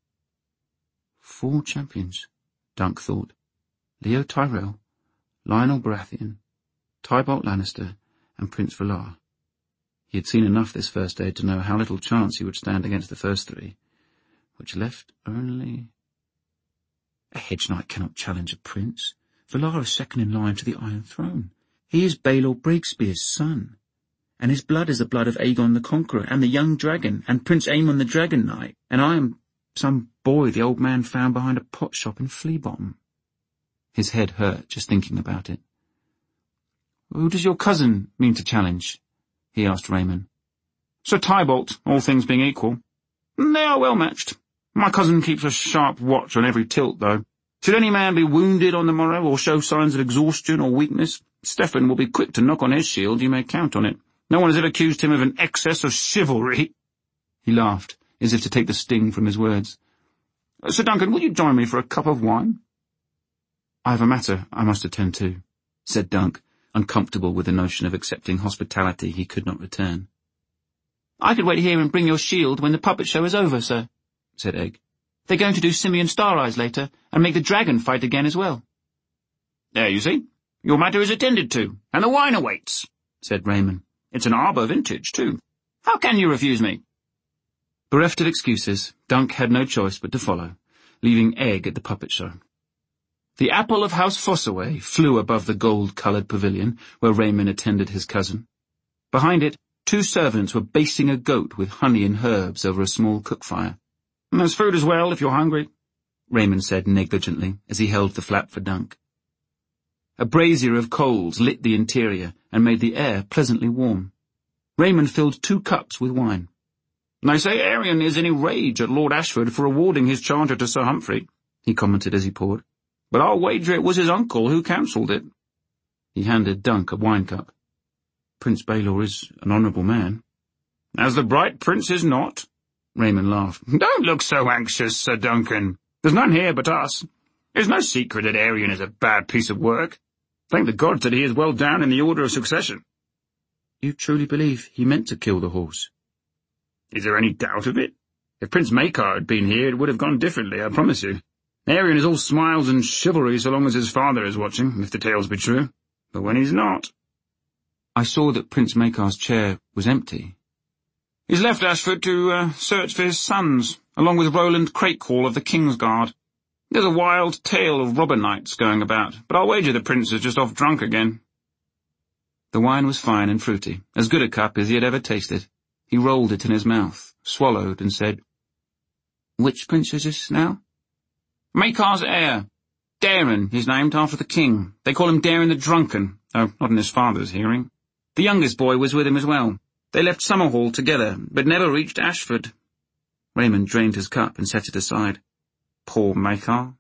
4 champions, Dunk thought. Leo Tyrell, Lionel Baratheon, Tybalt Lannister, and Prince Valar. He had seen enough this first day to know how little chance he would stand against the first 3, which left only... A hedge knight cannot challenge a prince. Valar is second in line to the Iron Throne. He is Baelor Breakspear's son, and his blood is the blood of Aegon the Conqueror and the young dragon and Prince Aemon the Dragon Knight, and I am some boy the old man found behind a pot shop in Fleabottom. His head hurt just thinking about it. Who does your cousin mean to challenge? He asked Raymond. Sir Tybalt, all things being equal. They are well matched. My cousin keeps a sharp watch on every tilt, though. Should any man be wounded on the morrow or show signs of exhaustion or weakness, Steffan will be quick to knock on his shield, you may count on it. No one has ever accused him of an excess of chivalry. He laughed, as if to take the sting from his words. Sir Duncan, will you join me for a cup of wine? I have a matter I must attend to, said Dunk, uncomfortable with the notion of accepting hospitality he could not return. I could wait here and bring your shield when the puppet show is over, sir, said Egg. They're going to do Simeon Star Eyes later, and make the dragon fight again as well. There you see. Your matter is attended to, and the wine awaits, said Raymond. It's an Arbor vintage, too. How can you refuse me? Bereft of excuses, Dunk had no choice but to follow, leaving Egg at the puppet show. The apple of House Fossaway flew above the gold-coloured pavilion where Raymond attended his cousin. Behind it, 2 servants were basting a goat with honey and herbs over a small cook fire. There's food as well, if you're hungry, Raymond said negligently as he held the flap for Dunk. A brazier of coals lit the interior and made the air pleasantly warm. Raymond filled 2 cups with wine. "They say Arian is in a rage at Lord Ashford for awarding his charter to Sir Humphrey," he commented as he poured. "But I'll wager it was his uncle who cancelled it." He handed Dunk a wine cup. "Prince Baelor is an honourable man." "As the bright prince is not." Raymond laughed. "Don't look so anxious, Sir Duncan. There's none here but us. It's no secret that Arian is a bad piece of work. Thank the gods that he is well down in the order of succession." "You truly believe he meant to kill the horse?" "Is there any doubt of it? If Prince Maekar had been here, it would have gone differently, I promise you. Arian is all smiles and chivalry so long as his father is watching, if the tales be true. But when he's not—" "I saw that Prince Maekar's chair was empty." "He's left Ashford to search for his sons, along with Roland Crakehall of the King's Guard. There's a wild tale of robber knights going about, but I'll wager the prince is just off drunk again." The wine was fine and fruity, as good a cup as he had ever tasted. He rolled it in his mouth, swallowed, and said, "Which prince is this now?" "Maekar's heir. Darin is named after the king. They call him Darin the Drunken, though not in his father's hearing. The youngest boy was with him as well. They left Summerhall together, but never reached Ashford." Raymond drained his cup and set it aside. "Poor Maekar."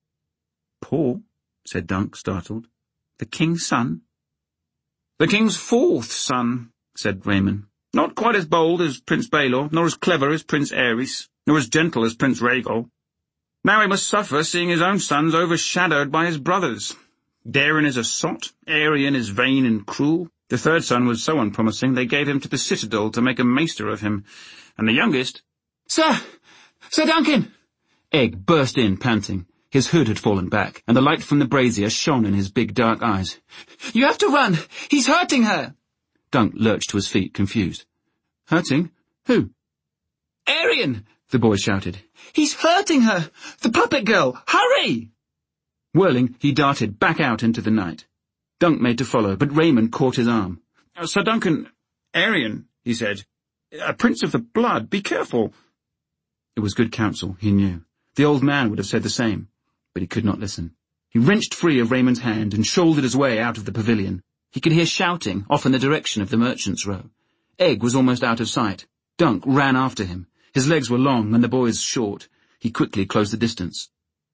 "Poor?" said Dunk, startled. "The king's son?" "The king's 4th son," said Raymond. "Not quite as bold as Prince Baelor, nor as clever as Prince Aerys, nor as gentle as Prince Rhaegol. Now he must suffer seeing his own sons overshadowed by his brothers. Darin is a sot, Arian is vain and cruel. The 3rd son was so unpromising they gave him to the citadel to make a maester of him, and the youngest—" "Sir! Sir Duncan!" Egg burst in, panting. His hood had fallen back, and the light from the brazier shone in his big dark eyes. "You have to run! He's hurting her!" Dunk lurched to his feet, confused. "Hurting? Who?" "Arian!" the boy shouted. "He's hurting her! The puppet girl! Hurry!" Whirling, he darted back out into the night. Dunk made to follow, but Raymond caught his arm. "Sir Duncan, Arian," he said. "A prince of the blood, be careful." It was good counsel, he knew. The old man would have said the same, but he could not listen. He wrenched free of Raymond's hand and shouldered his way out of the pavilion. He could hear shouting off in the direction of the Merchants' Row. Egg was almost out of sight. Dunk ran after him. His legs were long and the boy's short. He quickly closed the distance.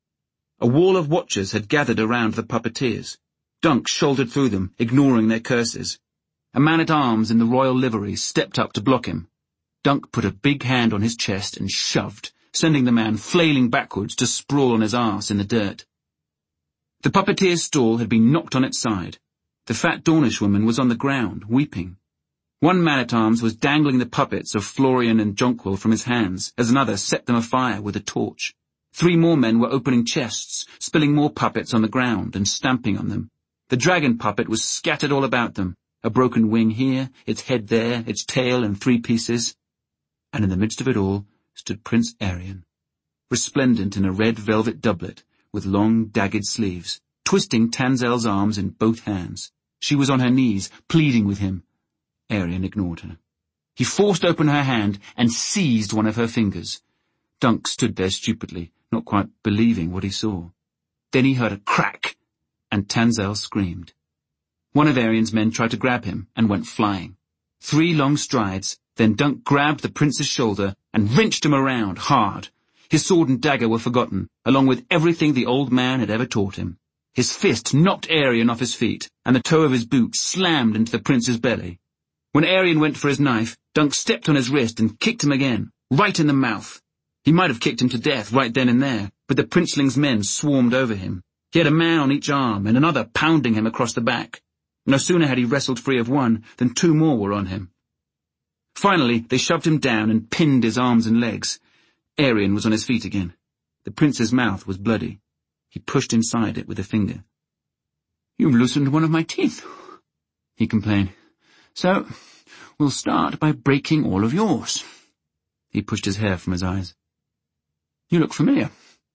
A wall of watchers had gathered around the puppeteers. Dunk shouldered through them, ignoring their curses. A man-at-arms in the royal livery stepped up to block him. Dunk put a big hand on his chest and shoved, sending the man flailing backwards to sprawl on his arse in the dirt. The puppeteer's stall had been knocked on its side. The fat Dornish woman was on the ground, weeping. One man-at-arms was dangling the puppets of Florian and Jonquil from his hands, as another set them afire with a torch. 3 more men were opening chests, spilling more puppets on the ground and stamping on them. The dragon puppet was scattered all about them, a broken wing here, its head there, its tail in 3 pieces. And in the midst of it all stood Prince Arian, resplendent in a red velvet doublet with long daggered sleeves, twisting Tanzel's arms in both hands. She was on her knees, pleading with him. Arian ignored her. He forced open her hand and seized one of her fingers. Dunk stood there stupidly, not quite believing what he saw. Then he heard a crack, and Tanzel screamed. One of Arian's men tried to grab him and went flying. 3 long strides, then Dunk grabbed the prince's shoulder and wrenched him around hard. His sword and dagger were forgotten, along with everything the old man had ever taught him. His fist knocked Arian off his feet, and the toe of his boot slammed into the prince's belly. When Arian went for his knife, Dunk stepped on his wrist and kicked him again, right in the mouth. He might have kicked him to death right then and there, but the princeling's men swarmed over him. He had a man on each arm and another pounding him across the back. No sooner had he wrestled free of one than 2 more were on him. Finally, they shoved him down and pinned his arms and legs. Arian was on his feet again. The prince's mouth was bloody. He pushed inside it with a finger. "You've loosened one of my teeth," he complained. "So, we'll start by breaking all of yours." He pushed his hair from his eyes. "You look familiar."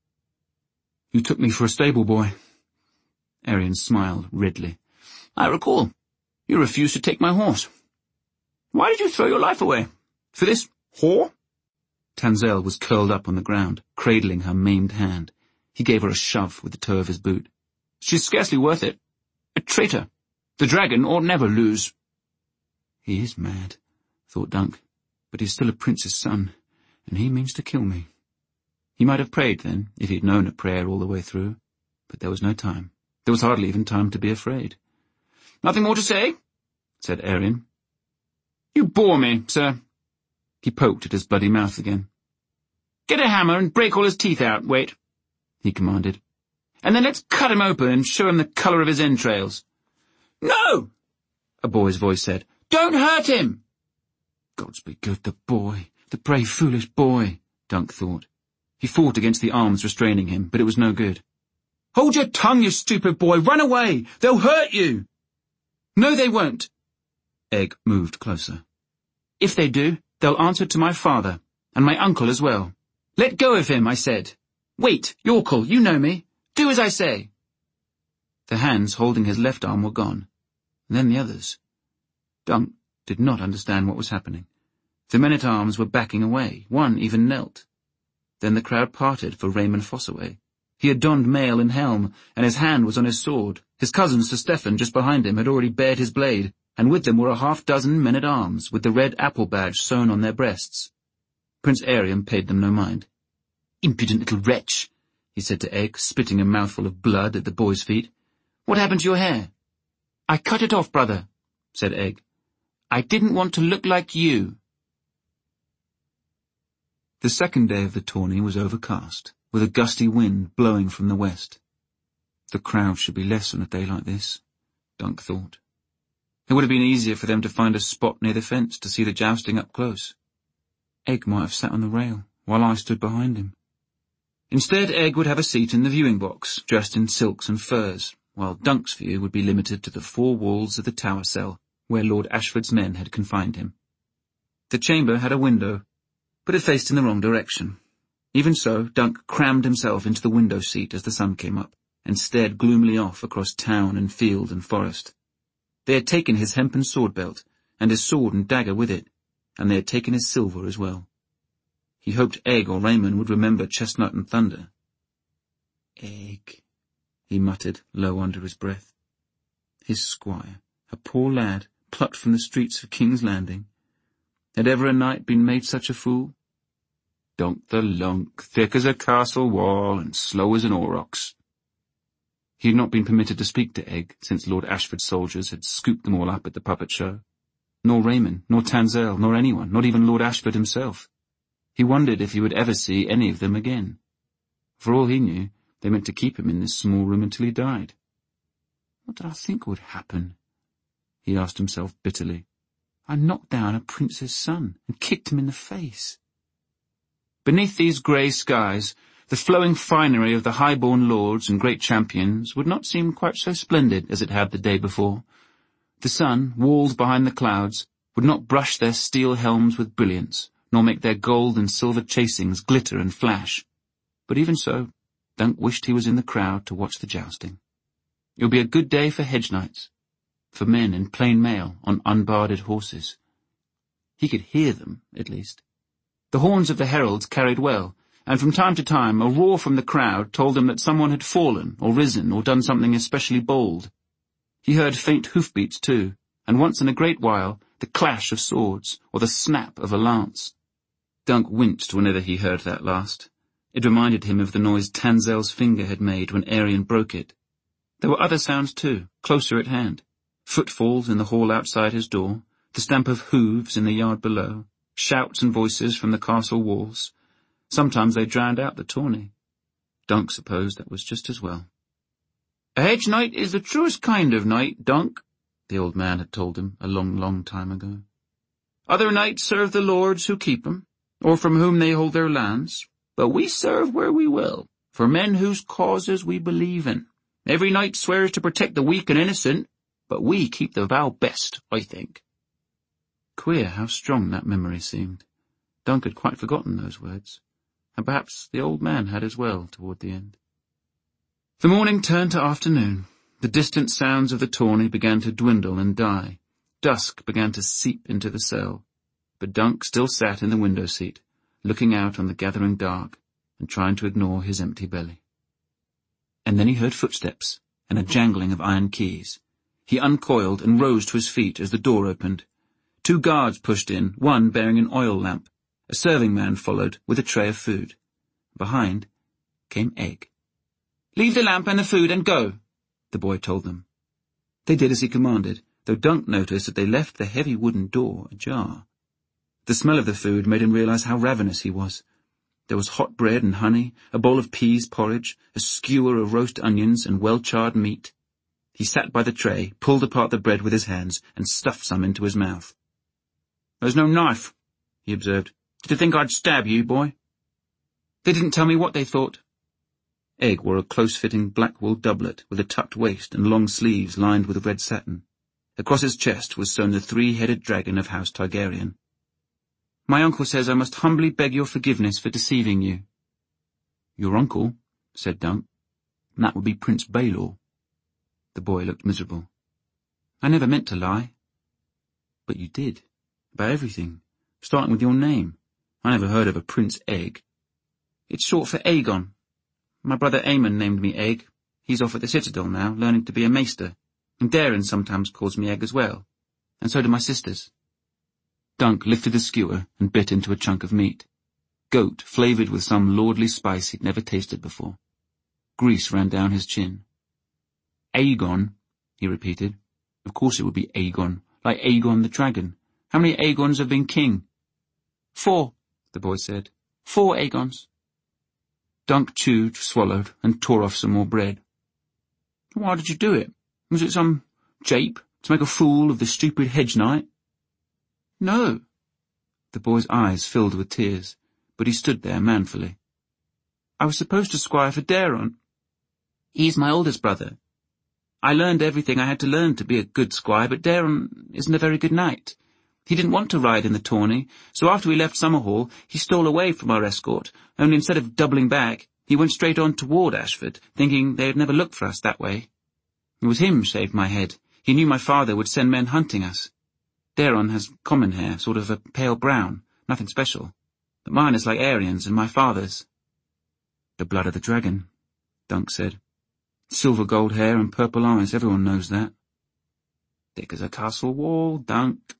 "You took me for a stable boy." Arian smiled redly. "I recall. You refused to take my horse. Why did you throw your life away? For this whore?" Tanzel was curled up on the ground, cradling her maimed hand. He gave her a shove with the toe of his boot. "She's scarcely worth it." A traitor. The dragon ought never lose. He is mad, thought Dunk, but he's still a prince's son, and he means to kill me. He might have prayed then, if he'd known a prayer all the way through, but there was no time. There was hardly even time to be afraid. Nothing more to say? Said Arion. You bore me, sir. He poked at his bloody mouth again. Get a hammer and break all his teeth out, wait, he commanded. And then let's cut him open and show him the colour of his entrails. No, a boy's voice said. Don't hurt him. Gods be good, the boy, the brave, foolish boy, Dunk thought. He fought against the arms restraining him, but it was no good. Hold your tongue, you stupid boy. Run away. They'll hurt you. No, they won't. Egg moved closer. If they do, they'll answer to my father, and my uncle as well. Let go of him, I said. Wait, Yorkle, you know me. Do as I say. The hands holding his left arm were gone. And then the others. Dunk did not understand what was happening. The men-at-arms were backing away. One even knelt. Then the crowd parted for Raymond Fossaway. He had donned mail and helm, and his hand was on his sword. His cousin Sir Stephen, just behind him, had already bared his blade, and with them were 6 men-at-arms, with the red apple badge sewn on their breasts. Prince Arion paid them no mind. "Impudent little wretch," he said to Egg, spitting a mouthful of blood at the boy's feet. "What happened to your hair?" "I cut it off, brother," said Egg. "I didn't want to look like you." The second day of the tourney was overcast, with a gusty wind blowing from the west. The crowd should be less on a day like this, Dunk thought. It would have been easier for them to find a spot near the fence to see the jousting up close. Egg might have sat on the rail, while I stood behind him. Instead, Egg would have a seat in the viewing box, dressed in silks and furs, while Dunk's view would be limited to the 4 walls of the tower cell, where Lord Ashford's men had confined him. The chamber had a window, but it faced in the wrong direction. Even so, Dunk crammed himself into the window seat as the sun came up, and stared gloomily off across town and field and forest. They had taken his hempen sword belt, and his sword and dagger with it, and they had taken his silver as well. He hoped Egg or Raymond would remember Chestnut and Thunder. "Egg," he muttered low under his breath. His squire, a poor lad, plucked from the streets of King's Landing. Had ever a knight been made such a fool? Dunk the Lunk, thick as a castle wall and slow as an aurochs. He had not been permitted to speak to Egg since Lord Ashford's soldiers had scooped them all up at the puppet show. Nor Raymond, nor Tanzell, nor anyone, not even Lord Ashford himself. He wondered if he would ever see any of them again. For all he knew, they meant to keep him in this small room until he died. What did I think would happen? He asked himself bitterly. I knocked down a prince's son and kicked him in the face. Beneath these grey skies, the flowing finery of the high-born lords and great champions would not seem quite so splendid as it had the day before. The sun, walled behind the clouds, would not brush their steel helms with brilliance, nor make their gold and silver chasings glitter and flash. But even so, Dunk wished he was in the crowd to watch the jousting. It would be a good day for hedge knights, for men in plain mail on unbarded horses. He could hear them, at least. The horns of the heralds carried well, and from time to time a roar from the crowd told him that someone had fallen or risen or done something especially bold. He heard faint hoofbeats too, and once in a great while the clash of swords or the snap of a lance. Dunk winced whenever he heard that last. It reminded him of the noise Tanzell's finger had made when Arion broke it. There were other sounds too, closer at hand. Footfalls in the hall outside his door, the stamp of hooves in the yard below, shouts and voices from the castle walls. Sometimes they drowned out the tourney. Dunk supposed that was just as well. "A hedge knight is the truest kind of knight, Dunk," the old man had told him a long, long time ago. "Other knights serve the lords who keep them, or from whom they hold their lands, but we serve where we will, for men whose causes we believe in. Every knight swears to protect the weak and innocent, but we keep the vow best, I think." Queer how strong that memory seemed. Dunk had quite forgotten those words, and perhaps the old man had as well toward the end. The morning turned to afternoon. The distant sounds of the tourney began to dwindle and die. Dusk began to seep into the cell, but Dunk still sat in the window seat, looking out on the gathering dark and trying to ignore his empty belly. And then he heard footsteps and a jangling of iron keys. He uncoiled and rose to his feet as the door opened. 2 guards pushed in, one bearing an oil lamp. A serving man followed with a tray of food. Behind came Egg. "Leave the lamp and the food and go," the boy told them. They did as he commanded, though Dunk noticed that they left the heavy wooden door ajar. The smell of the food made him realize how ravenous he was. There was hot bread and honey, a bowl of peas porridge, a skewer of roast onions and well-charred meat. He sat by the tray, pulled apart the bread with his hands, and stuffed some into his mouth. "There's no knife," he observed. "Did you think I'd stab you, boy?" "They didn't tell me what they thought." Egg wore a close-fitting black wool doublet with a tucked waist and long sleeves lined with red satin. Across his chest was sewn the 3-headed dragon of House Targaryen. "My uncle says I must humbly beg your forgiveness for deceiving you." "Your uncle?" said Dunk. "That would be Prince Baelor." The boy looked miserable. "I never meant to lie." "But you did. About everything, starting with your name. I never heard of a Prince Egg." "It's short for Aegon. My brother Aemon named me Egg. He's off at the Citadel now, learning to be a maester. And Daeron sometimes calls me Egg as well. And so do my sisters." Dunk lifted the skewer and bit into a chunk of meat. Goat flavoured with some lordly spice he'd never tasted before. Grease ran down his chin. "Aegon," he repeated. "Of course it would be Aegon, like Aegon the dragon. How many Aegons have been king?" "4, the boy said. 4 Aegons. Dunk chewed, swallowed, and tore off some more bread. "Why did you do it? Was it some jape, to make a fool of the stupid hedge knight?" "No." The boy's eyes filled with tears, but he stood there manfully. "I was supposed to squire for Daeron. He's my oldest brother. I learned everything I had to learn to be a good squire, but Daeron isn't a very good knight. He didn't want to ride in the tourney, so after we left Summerhall, he stole away from our escort, only instead of doubling back, he went straight on toward Ashford, thinking they'd never look for us that way. It was him shaved my head. He knew my father would send men hunting us. Daeron has common hair, sort of a pale brown, nothing special. But mine is like Aerian's and my father's." "The blood of the dragon," Dunk said. "Silver gold hair and purple eyes, everyone knows that." "Thick as a castle wall, Dunk."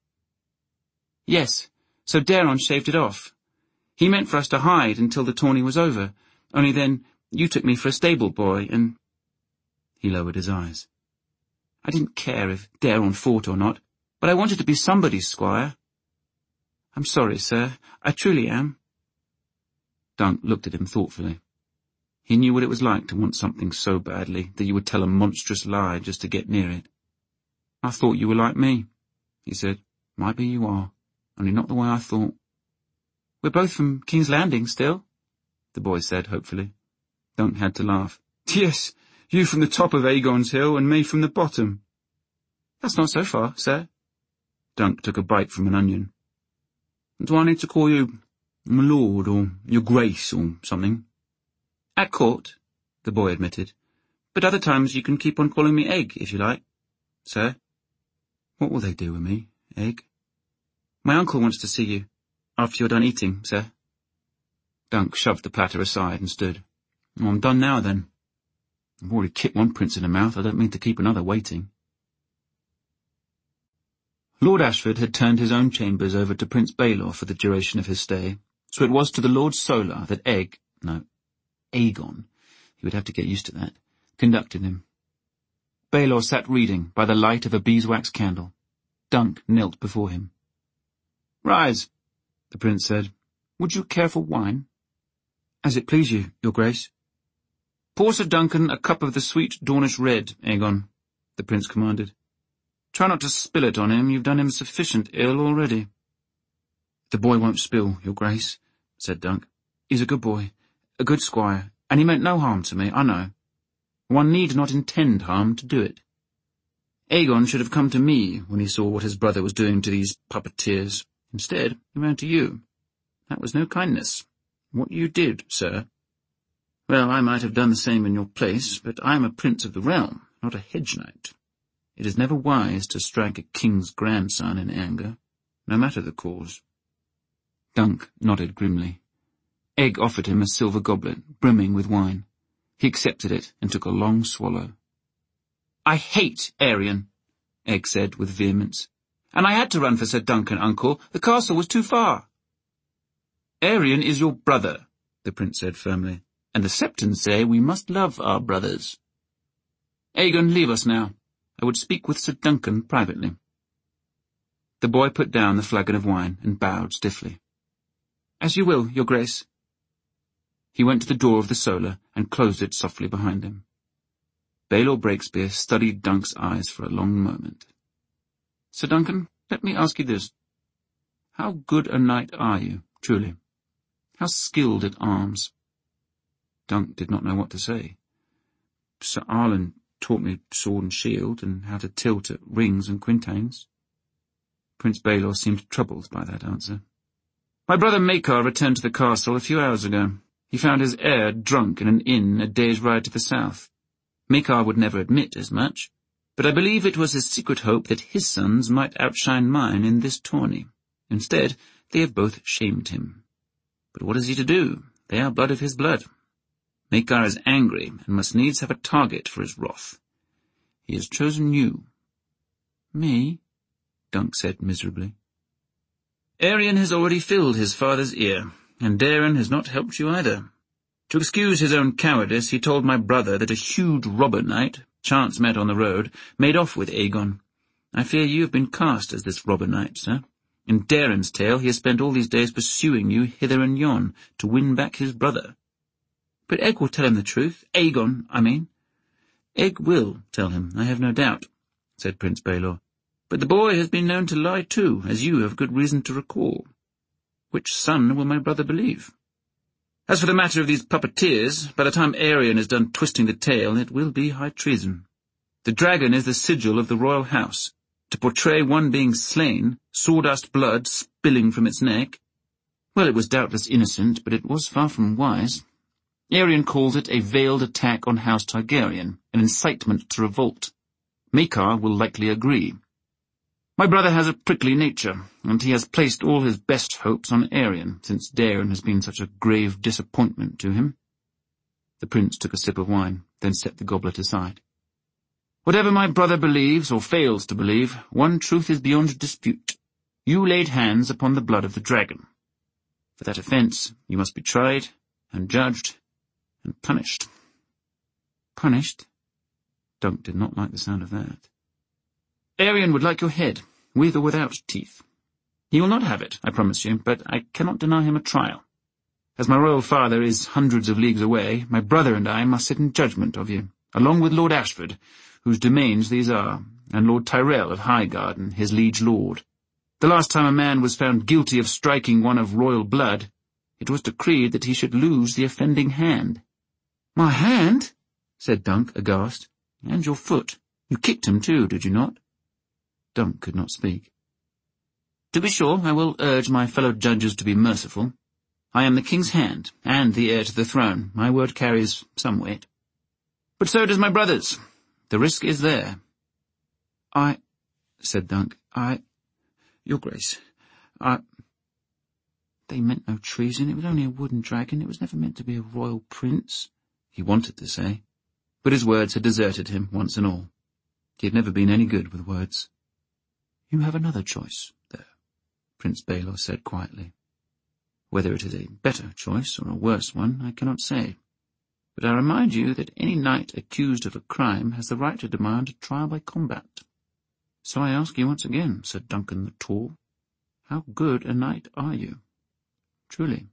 "Yes, so Daeron shaved it off. He meant for us to hide until the tourney was over, only then you took me for a stable boy, and—" He lowered his eyes. "I didn't care if Daeron fought or not, but I wanted to be somebody's squire." "I'm sorry, sir. I truly am." Dunk looked at him thoughtfully. He knew what it was like to want something so badly that you would tell a monstrous lie just to get near it. "I thought you were like me," he said. "Might be you are, only not the way I thought." "We're both from King's Landing still," the boy said hopefully. Dunk had to laugh. "Yes, you from the top of Aegon's Hill and me from the bottom." "That's not so far, sir." Dunk took a bite from an onion. "Do I need to call you my lord or your grace or something?" "At court," the boy admitted. "But other times you can keep on calling me Egg, if you like, sir." "What will they do with me, Egg?" "My uncle wants to see you, after you're done eating, sir." Dunk shoved the platter aside and stood. "Well, I'm done now, then. I've already kicked one prince in the mouth. I don't mean to keep another waiting." Lord Ashford had turned his own chambers over to Prince Baelor for the duration of his stay, so it was to the Lord Solar that Aegon, he would have to get used to that, conducted him. Baelor sat reading by the light of a beeswax candle. Dunk knelt before him. "Rise," the prince said. "Would you care for wine?" "As it please you, your grace." "Pour Sir Duncan a cup of the sweet Dornish red, Aegon," the prince commanded. "Try not to spill it on him. You've done him sufficient ill already." "The boy won't spill, your grace," said Dunk. "He's a good boy, a good squire, and he meant no harm to me, I know. One need not intend harm to do it. Aegon should have come to me when he saw what his brother was doing to these puppeteers. Instead, he ran to you. That was no kindness. What you did, sir. Well, I might have done the same in your place, but I am a prince of the realm, not a hedge knight. It is never wise to strike a king's grandson in anger, no matter the cause." Dunk nodded grimly. Egg offered him a silver goblet, brimming with wine. He accepted it and took a long swallow. "I hate Aerion," Egg said with vehemence. "And I had to run for Sir Duncan, uncle. The castle was too far." "Aerion is your brother," the prince said firmly, "and the Septons say we must love our brothers. Aegon, leave us now. I would speak with Sir Duncan privately." The boy put down the flagon of wine and bowed stiffly. "As you will, your grace." He went to the door of the solar and closed it softly behind him. Baelor Breakspear studied Dunk's eyes for a long moment. "Sir Duncan, let me ask you this. How good a knight are you, truly? How skilled at arms?" Dunk did not know what to say. "Sir Arlen taught me sword and shield, and how to tilt at rings and quintains." Prince Baelor seemed troubled by that answer. "My brother Maekar returned to the castle a few hours ago. He found his heir drunk in an inn a day's ride to the south. Maekar would never admit as much, but I believe it was his secret hope that his sons might outshine mine in this tourney. Instead, they have both shamed him. But what is he to do? They are blood of his blood. Maekar is angry and must needs have a target for his wrath. He has chosen you." "Me?" Dunk said miserably. "Aerion has already filled his father's ear, and Daeron has not helped you either. To excuse his own cowardice, he told my brother that a huge robber knight, chance met on the road, made off with Aegon. I fear you have been cast as this robber knight, sir. In Daeron's tale, he has spent all these days pursuing you hither and yon to win back his brother." "But Egg will tell him the truth. Aegon, I mean." "Egg will tell him, I have no doubt," said Prince Baelor. "But the boy has been known to lie too, as you have good reason to recall. Which son will my brother believe? As for the matter of these puppeteers, by the time Aerion is done twisting the tale, it will be high treason. The dragon is the sigil of the royal house. To portray one being slain, sawdust blood spilling from its neck, well, it was doubtless innocent, but it was far from wise. Aerion calls it a veiled attack on House Targaryen, an incitement to revolt. Maekar will likely agree. My brother has a prickly nature, and he has placed all his best hopes on Aerion, since Daeron has been such a grave disappointment to him." The prince took a sip of wine, then set the goblet aside. "Whatever my brother believes or fails to believe, one truth is beyond dispute. You laid hands upon the blood of the dragon. For that offence, you must be tried and judged and punished." "Punished?" Dunk did not like the sound of that. "Aerion would like your head, with or without teeth. He will not have it, I promise you, but I cannot deny him a trial. As my royal father is hundreds of leagues away, my brother and I must sit in judgment of you, along with Lord Ashford, whose domains these are, and Lord Tyrell of Highgarden, his liege lord. The last time a man was found guilty of striking one of royal blood, it was decreed that he should lose the offending hand." "My hand?" said Dunk, aghast. "And your foot. You kicked him too, did you not?" Dunk could not speak. "To be sure, I will urge my fellow judges to be merciful. I am the king's hand, and the heir to the throne. My word carries some weight. But so does my brother's. The risk is there." said Dunk, Your Grace, They meant no treason. It was only a wooden dragon. It was never meant to be a royal prince," he wanted to say, but his words had deserted him once and all. He had never been any good with words. "You have another choice, there," Prince Baelor said quietly. "Whether it is a better choice or a worse one, I cannot say. But I remind you that any knight accused of a crime has the right to demand a trial by combat. So I ask you once again, Sir Duncan the Tall, how good a knight are you? Truly."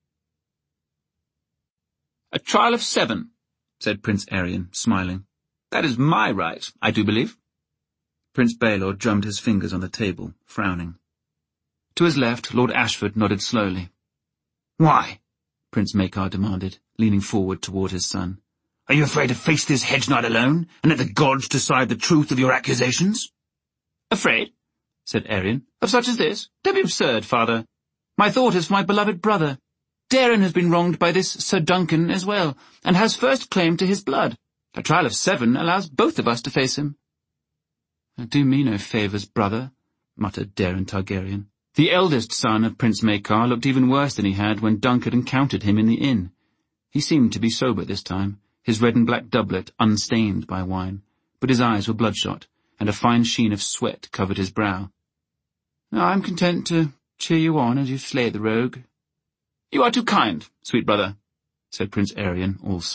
"A trial of 7, said Prince Aerion, smiling. "That is my right, I do believe." Prince Baelor drummed his fingers on the table, frowning. To his left, Lord Ashford nodded slowly. "Why?" Prince Maekar demanded, leaning forward toward his son. "Are you afraid to face this hedge knight alone, and let the gods decide the truth of your accusations?" "Afraid?" said Aerion. "Of such as this? Don't be absurd, father. My thought is for my beloved brother. Daeron has been wronged by this Sir Duncan as well, and has first claim to his blood. A trial of 7 allows both of us to face him." "Do me no favours, brother," muttered Daeron Targaryen. The eldest son of Prince Maekar looked even worse than he had when Dunk had encountered him in the inn. He seemed to be sober this time, his red and black doublet unstained by wine, but his eyes were bloodshot, and a fine sheen of sweat covered his brow. "I am content to cheer you on as you slay the rogue." "You are too kind, sweet brother," said Prince Aryan, all